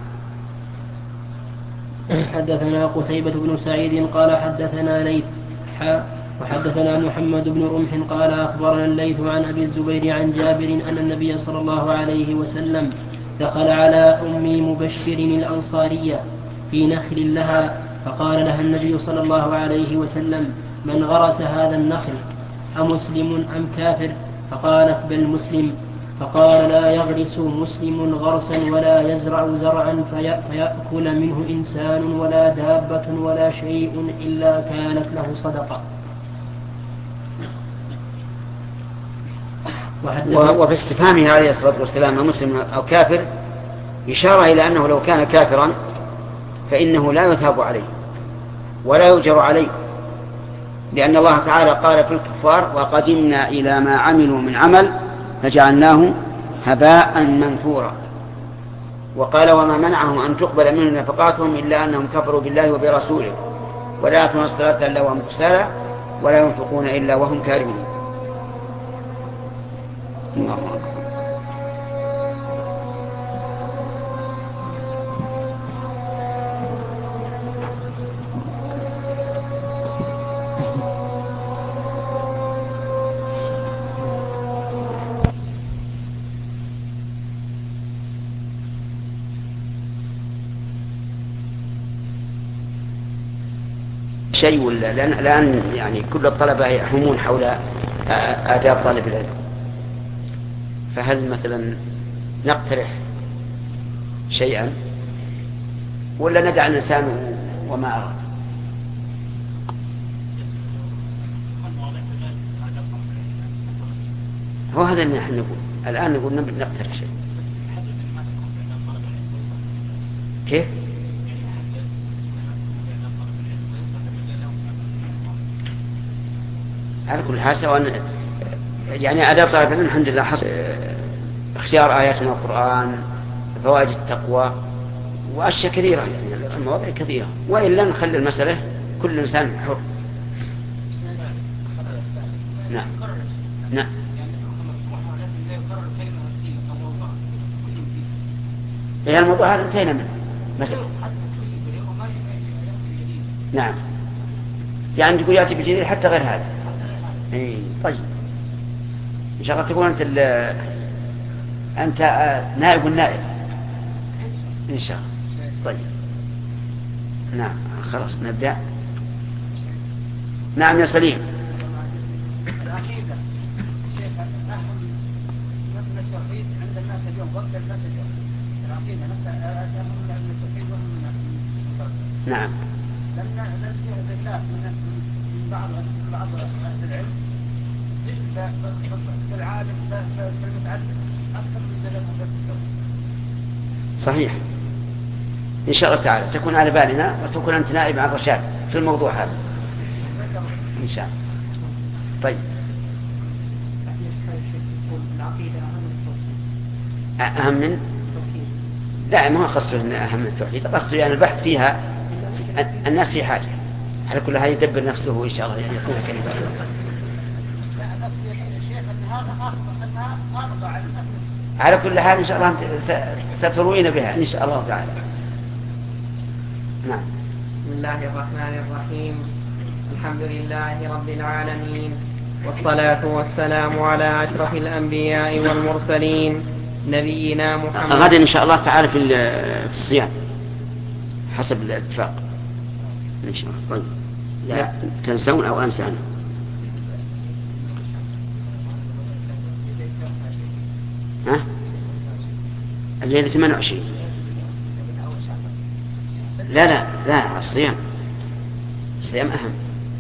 S4: حدثنا قتيبة بن سعيد قال حدثنا ليث وحدثنا محمد بن رمح قال أخبرنا الليث عن أبي الزبير عن جابر أن النبي صلى الله عليه وسلم دخل على أم مبشر الأنصارية في نخل لها، فقال لها النبي صلى الله عليه وسلم: من غرس هذا النخل أمسلم أم كافر؟ فقالت: بل مسلم. فقال: لا يغرس مسلم غرسا ولا يزرع زرعا فيأكل منه إنسان ولا دابة ولا شيء إلا كانت له صدقة.
S1: وفي استفهامه عليه الصلاة والسلام مسلم أو كافر إشارة إلى أنه لو كان كافرا فإنه لا يثاب عليه ولا يجر عليه، لأن الله تعالى قال في الكفار: وقدمنا إلى ما عملوا من عمل فجعلناه هباء منثورا. وقال: وما منعهم أن تقبل منهم نفقاتهم إلا أنهم كفروا بالله وبرسوله ولا يأتون الصلاة إلا وهم كسالى ولا ينفقون إلا وهم كارهون. الله أكبر. شيء ولا الآن يعني كل الطلبة يحومون حول آداب طالب العلم، فهل مثلا نقترح شيئا ولا ندع الإنسان وما أراد؟ هو هذا اللي نحن نقول الآن، نقول نقترح شيء. كيف؟ على كل حال سواء يعني آداب طالب العلم الحمد لله حصل اختيار آيات من القرآن، فوائد التقوى وأشياء كثيرة، يعني المواضيع كثيرة، وإلا نخلي المسألة كل إنسان حر. نعم نعم. إيه الموضوع هذا انتهينا منه مثلا. نعم، يعني تقول يأتي بجديد حتى غير هذا. إيه طيب، إن شاء الله تكون أنت نائب النائب إن شاء الله. طيب نعم خلاص نبدأ. نعم يا سليم.
S6: العقيدة شيخ مثل التوحيد عند الناس اليوم وقت الناس اليوم العقيدة نفسها من التوحيد وهم من
S1: نعم.
S6: لم يهد الله من بعض أهل العلم بالعالم بالمتعلم أكثر من ذلك.
S1: صحيح. إن شاء الله تعالى تكون على بالنا وتكون أنت نائب عن رشاد في الموضوع هذا إن شاء الله. طيب أهم من لا، ما هو قصده إن أهم من التوحيد، قصده يعني البحث فيها الناس في حاجة، على كل هذا يدبر نفسه إن شاء الله يكون كلمة. على كل حال إن شاء الله ستروين بها إن شاء الله تعالى. نعم.
S2: بسم الله الرحمن الرحيم. الحمد لله رب العالمين، والصلاة والسلام على أشرف الأنبياء والمرسلين نبينا محمد.
S1: غدا إن شاء الله تعالى في الصيام حسب الاتفاق إن شاء الله. طيب لا تنسون أو أنسى أنا. ها؟ الليلة 28. لا الصيام أهم.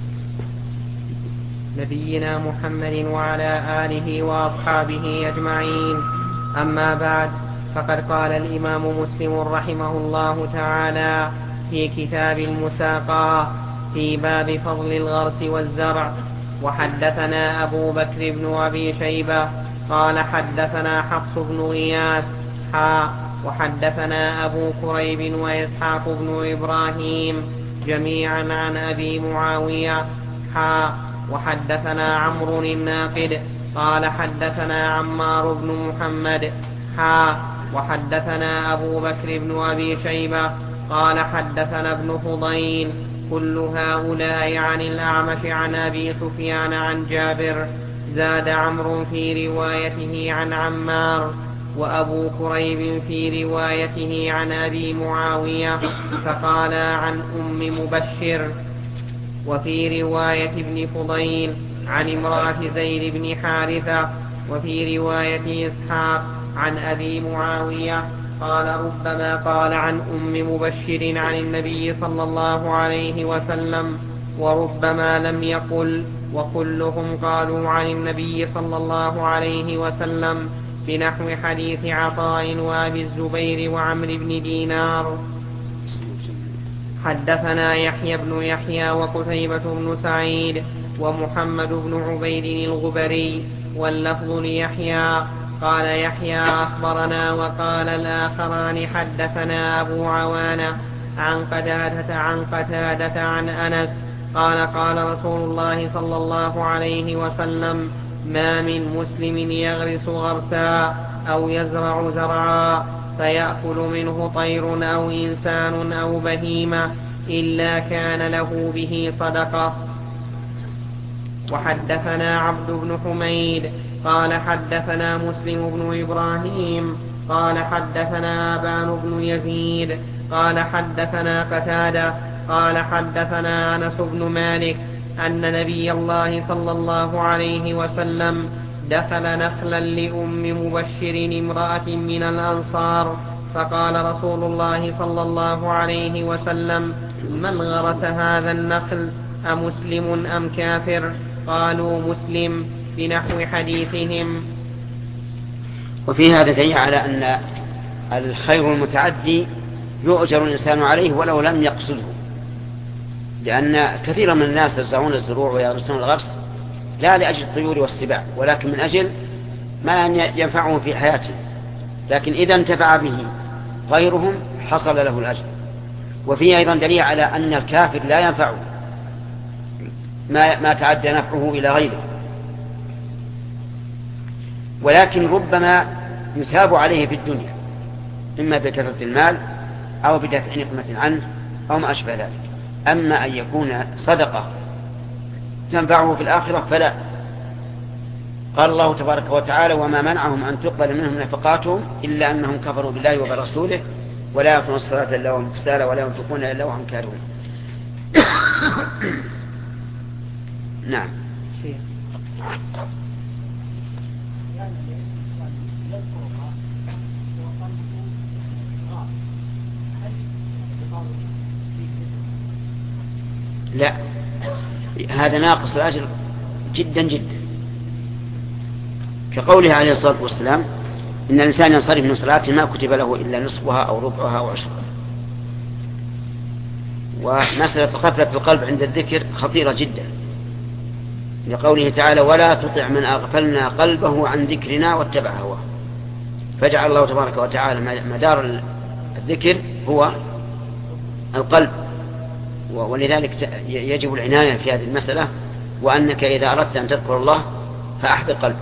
S2: نبينا محمد وعلى آله وأصحابه أجمعين. أما بعد، فقد قال الإمام مسلم رحمه الله تعالى في كتاب المساقاة في باب فضل الغرس والزرع: وحدثنا أبو بكر بن أبي شيبة قال حدثنا حفص بن غياث وحدثنا أبو كريب وإسحاق بن إبراهيم جميعا عن أبي معاوية وحدثنا عمرو الناقد قال حدثنا عمار بن محمد وحدثنا أبو بكر بن أبي شيبة قال حدثنا ابن فضيل كل هؤلاء عن الأعمش عن أبي سفيان عن جابر. زاد عمرو في روايته عن عمار، وأبو كريب في روايته عن أبي معاوية فقالا عن أم مبشر. وفي رواية ابن فضيل عن امرأة زيد بن حارثة. وفي رواية إسحاق عن أبي معاوية قال ربما قال عن أم مبشر عن النبي صلى الله عليه وسلم، وربما لم يقل، وكلهم قالوا عن النبي صلى الله عليه وسلم بنحو حديث عطاء وأبي الزبير وعمرو بن دينار. حدثنا يحيى بن يحيى وقتيبة بن سعيد ومحمد بن عبيد الغبري، واللفظ ليحيى. قال يحيى أخبرنا، وقال الآخران حدثنا أبو عوانة عن قتادة عن أنس قال قال رسول الله صلى الله عليه وسلم: ما من مسلم يغرس غرسا أو يزرع زرعا فيأكل منه طير أو إنسان أو بهيمة إلا كان له به صدقة. وحدثنا عبد بن حميد قال حدثنا مسلم بن إبراهيم قال حدثنا أبان بن يزيد قال حدثنا قتادة قال حدثنا أنس بن مالك أن نبي الله صلى الله عليه وسلم دخل نخلا لأم مبشر امرأة من الأنصار، فقال رسول الله صلى الله عليه وسلم: من غرس هذا النخل أمسلم أم كافر؟ قالوا: مسلم، بنحو حديثهم.
S1: وفي هذا دليل على أن الخير المتعدي يؤجر الإنسان عليه ولو لم يقصده، لأن كثيرا من الناس يزرعون الزروع ويغرسون الغرس لا لأجل الطيور والسباع، ولكن من أجل ما ينفعهم في حياتهم، لكن إذا انتفع به غيرهم حصل له الأجر. وفيه أيضا دليل على أن الكافر لا ينفعه ما تعدى نفعه إلى غيره، ولكن ربما يثاب عليه في الدنيا، إما بكثرة المال أو بدفع نقمة عنه أو ما أشبه ذلك. أما أن يكون صدقة تنفعه في الآخرة فلا. قال الله تبارك وتعالى: وما منعهم أن تقبل منهم نفقاتهم إلا أنهم كفروا بالله وبرسوله ولا يقيمون الصلاة إلا وهم كسالى ولا ينفقون إلا وهم كارهون. نعم. لا، هذا ناقص الأجر جدا جدا، كقوله عليه الصلاة والسلام: إن الإنسان ينصرف من صلاته ما كتب له إلا نصفها أو ربعها أو عشرها. ومسألة غفلة القلب عند الذكر خطيرة جدا، لقوله تعالى: ولا تطع من أغفلنا قلبه عن ذكرنا واتبع هواه. فجعل الله تبارك وتعالى مدار الذكر هو القلب، ولذلك يجب العناية في هذه المسألة، وأنك إذا أردت أن تذكر الله فأحضر قلبك.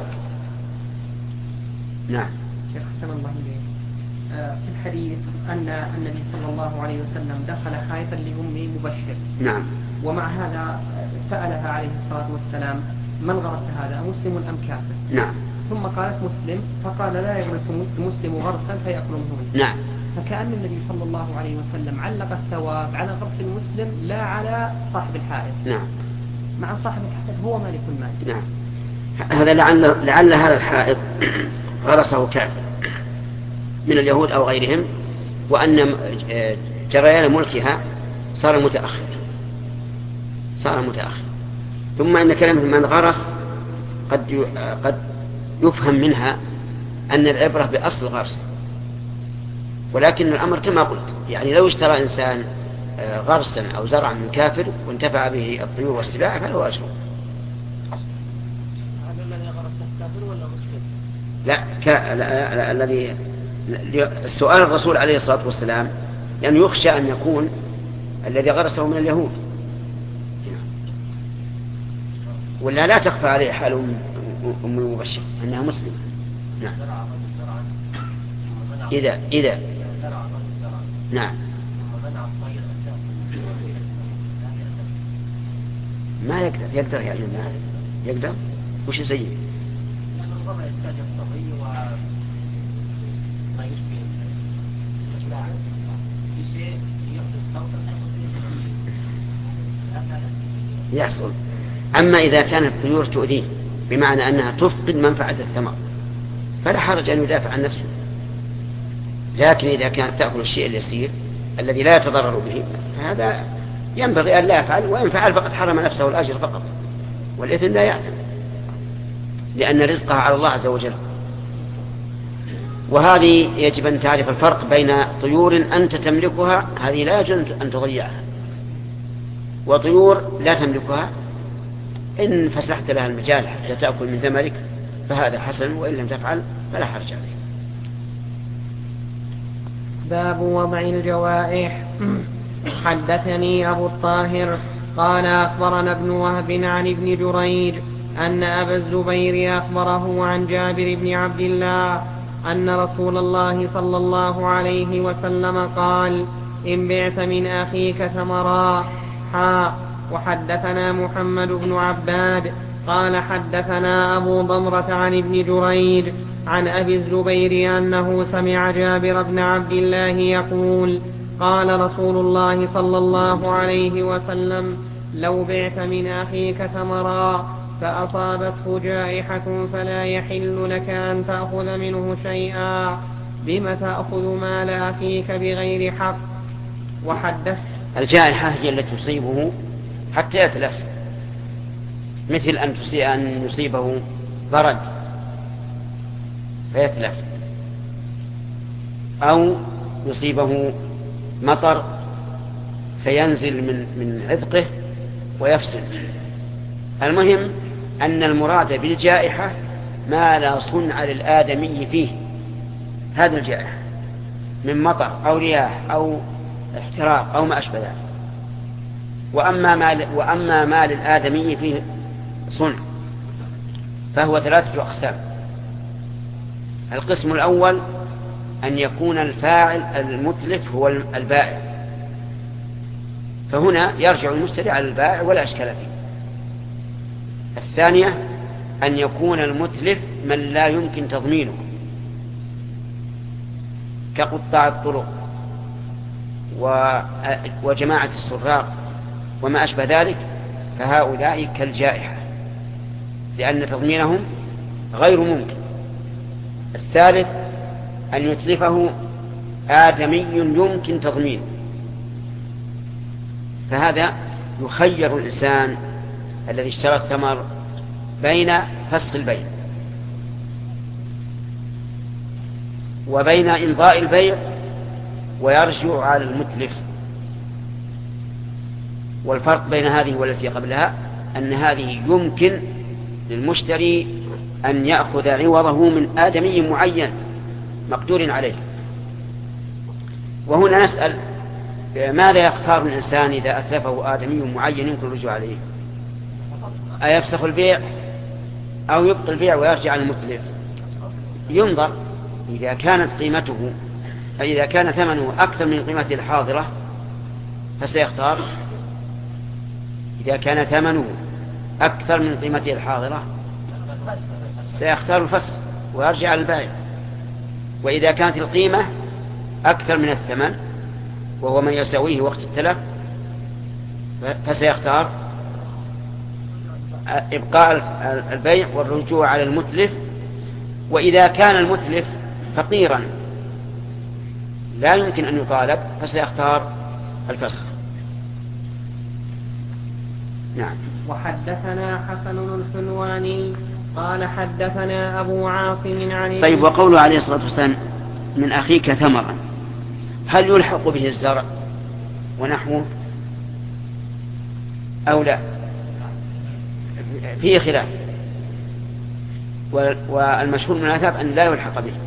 S1: نعم.
S7: شيخ حسن الله إليك، في الحديث أن النبي صلى الله عليه وسلم دخل خائفا لأم مبشر.
S1: نعم.
S7: ومع هذا سألها عليه الصلاة والسلام: من غرس هذا مسلم أم كافر؟
S1: نعم.
S7: ثم قالت: مسلم، فقال: لا يغرس مسلم غرسا فيأكل منه مسلم.
S1: نعم.
S7: فكأن النبي صلى الله عليه وسلم علق الثواب على غرس المسلم لا على صاحب الحائط.
S1: نعم.
S7: مع صاحب الحائط هو مالك المال.
S1: نعم. هذا لعل هذا الحائط غرسه كافر من اليهود أو غيرهم، وأن جريان ملكها صار متأخر. ثم إن كلمة من غرس قد يفهم منها أن العبرة بأصل غرس، ولكن الأمر كما قلت، يعني لو اشترى إنسان غرسا أو زرعا من كافر وانتفع به الطيور والسباع فله أجر.
S6: هذا الذي غرس الكافر ولا مسلم؟
S1: لا، الذي السؤال الرسول عليه الصلاة والسلام لأن يخشى أن يكون الذي غرسه من اليهود. ولا لا تخفى عليه حال أم المبشر أنها مسلمة. نعم. إذا نعم ما يقدر يعني ما يقدر وش يسوي؟ يحصل. أما إذا كانت الطيور تؤذيه بمعنى أنها تفقد منفعة الثمر فلا حرج أن يدافع عن نفسه، لكن إذا كانت تأكل الشيء اليسير الذي لا يتضرر به فهذا ينبغي أن لا يفعل، وإن فعل فقد حرم نفسه الأجر فقط والإثم لا يعلم، لأن رزقها على الله عز وجل. وهذه يجب أن تعرف الفرق بين طيور أنت تملكها، هذه لا يجوز أن تضيعها، وطيور لا تملكها إن فسحت لها المجال حتى تأكل من ثمرك فهذا حسن، وإن لم تفعل فلا حرج عليك.
S2: باب وضع الجوائح. حدثني أبو الطاهر قال أخبرنا ابن وهب عن ابن جريج أن أبا الزبير أخبره عن جابر بن عبد الله أن رسول الله صلى الله عليه وسلم قال: إن بعت من أخيك ثمرا. وحدثنا محمد بن عباد قال حدثنا أبو ضمرة عن ابن جريج عن أبي الزبير أنه سمع جابر بن عبد الله يقول: قال رسول الله صلى الله عليه وسلم: لو بعت من أخيك ثمرا فأصابته جائحة فلا يحل لك أن تأخذ منه شيئا، بم تأخذ مال أخيك بغير حق. وحدث
S1: الجائحة هي التي تصيبه حتى يتلف، مثل أن يصيبه برد فيتلف، أو يصيبه مطر فينزل من عذقه ويفسد. المهم أن المراد بالجائحة ما لا صنع للآدمي فيه، هذه الجائحة من مطر أو رياح أو احتراق أو ما أشبه ذلك. وأما ما للآدمي فيه صنع فهو 3 أقسام. القسم الأول أن يكون الفاعل المتلف هو البائع، فهنا يرجع المشتري على البائع ولا أشكال فيه. الثانية أن يكون المتلف من لا يمكن تضمينه كقطاع الطرق وجماعة السراق وما أشبه ذلك، فهؤلاء كالجائحة لأن تضمينهم غير ممكن. الثالث أن يتلفه آدمي يمكن تضمينه، فهذا يخير الإنسان الذي اشترى الثمر بين فسخ البيع وبين إمضاء البيع ويرجع على المتلف. والفرق بين هذه والتي قبلها أن هذه يمكن للمشتري أن يأخذ عوضه من آدمي معين مقدور عليه. وهنا نسأل: ماذا يختار الإنسان إذا أتلفه آدمي معين يمكن الرجوع عليه؟ أيفسخ البيع أو يبقى البيع ويرجع على المتلف؟ ينظر. إذا كان ثمنه أكثر من قيمته الحاضرة فسيختار. إذا كان ثمنه أكثر من قيمته الحاضرة سيختار الفسخ ويرجع على البائع. وإذا كانت القيمة أكثر من الثمن وهو من يساويه وقت التلف فسيختار إبقاء البيع والرجوع على المتلف. وإذا كان المتلف فقيرا لا يمكن أن يطالب فسيختار الفسخ. نعم.
S2: وحدثنا حسن الحلواني قال حدثنا أبو عاصم عن
S1: طيب، وقوله عليه الصلاة والسلام: من أخيك ثمرا، هل يلحق به الزرع ونحوه أو لا؟ فيه خلاف، والمشهور من الأثاب أن لا يلحق به.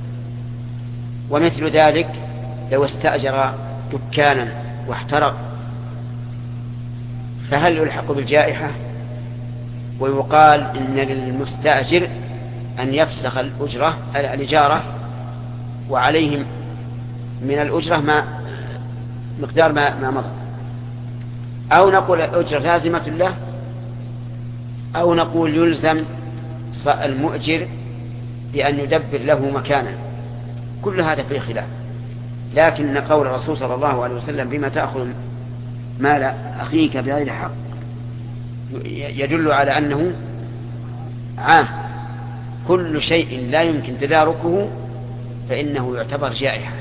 S1: ومثل ذلك لو استأجر دكانا واحترق فهل يلحق بالجائحة ويقال إن للمستأجر أن يفسخ الإجارة وعليهم من الأجرة مقدار ما مضى، أو نقول الأجرة لازمة له، أو نقول يلزم المؤجر بأن يدبر له مكانا. كل هذا فيه خلاف، لكن قول الرسول صلى الله عليه وسلم بما تأخذ مال أخيك بغير حق يدل على أنه عام، كل شيء لا يمكن تداركه فإنه يعتبر جائحة.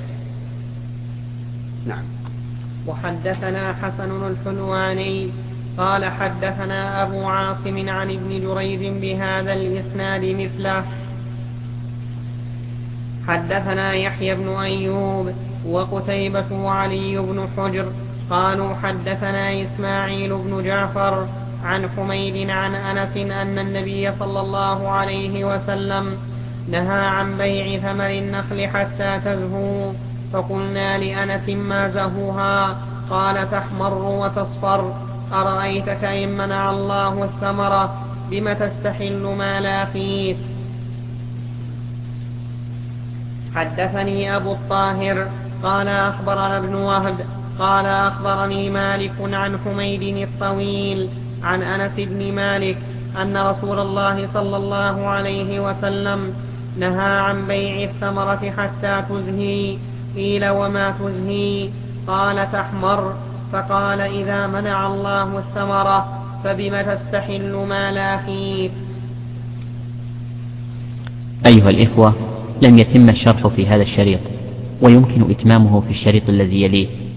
S1: نعم.
S2: وحدثنا حسن الحلواني قال حدثنا أبو عاصم عن ابن جريج بهذا الإسناد مثله. حدثنا يحيى بن أيوب وقتيبة وعلي بن حجر قالوا حدثنا إسماعيل بن جعفر عن حميد عن أنس أن النبي صلى الله عليه وسلم نهى عن بيع ثمر النخل حتى تزهو، فقلنا لأنس ما زهوها؟ قال تحمر وتصفر. أرأيتك إن منع الله الثمرة بم تستحل مال أخيك؟ حدثني أبو الطاهر قال أخبرنا ابن وهب قال أخبرني مالك عن حميد الطويل عن أنس بن مالك أن رسول الله صلى الله عليه وسلم نهى عن بيع الثمرة حتى تزهي. قيل وما تزهي؟ قال تحمر. فقال إذا منع الله الثمرة فبم تستحل مال أخيك؟
S8: أيها الإخوة، لم يتم الشرح في هذا الشريط، ويمكن إتمامه في الشريط الذي يليه.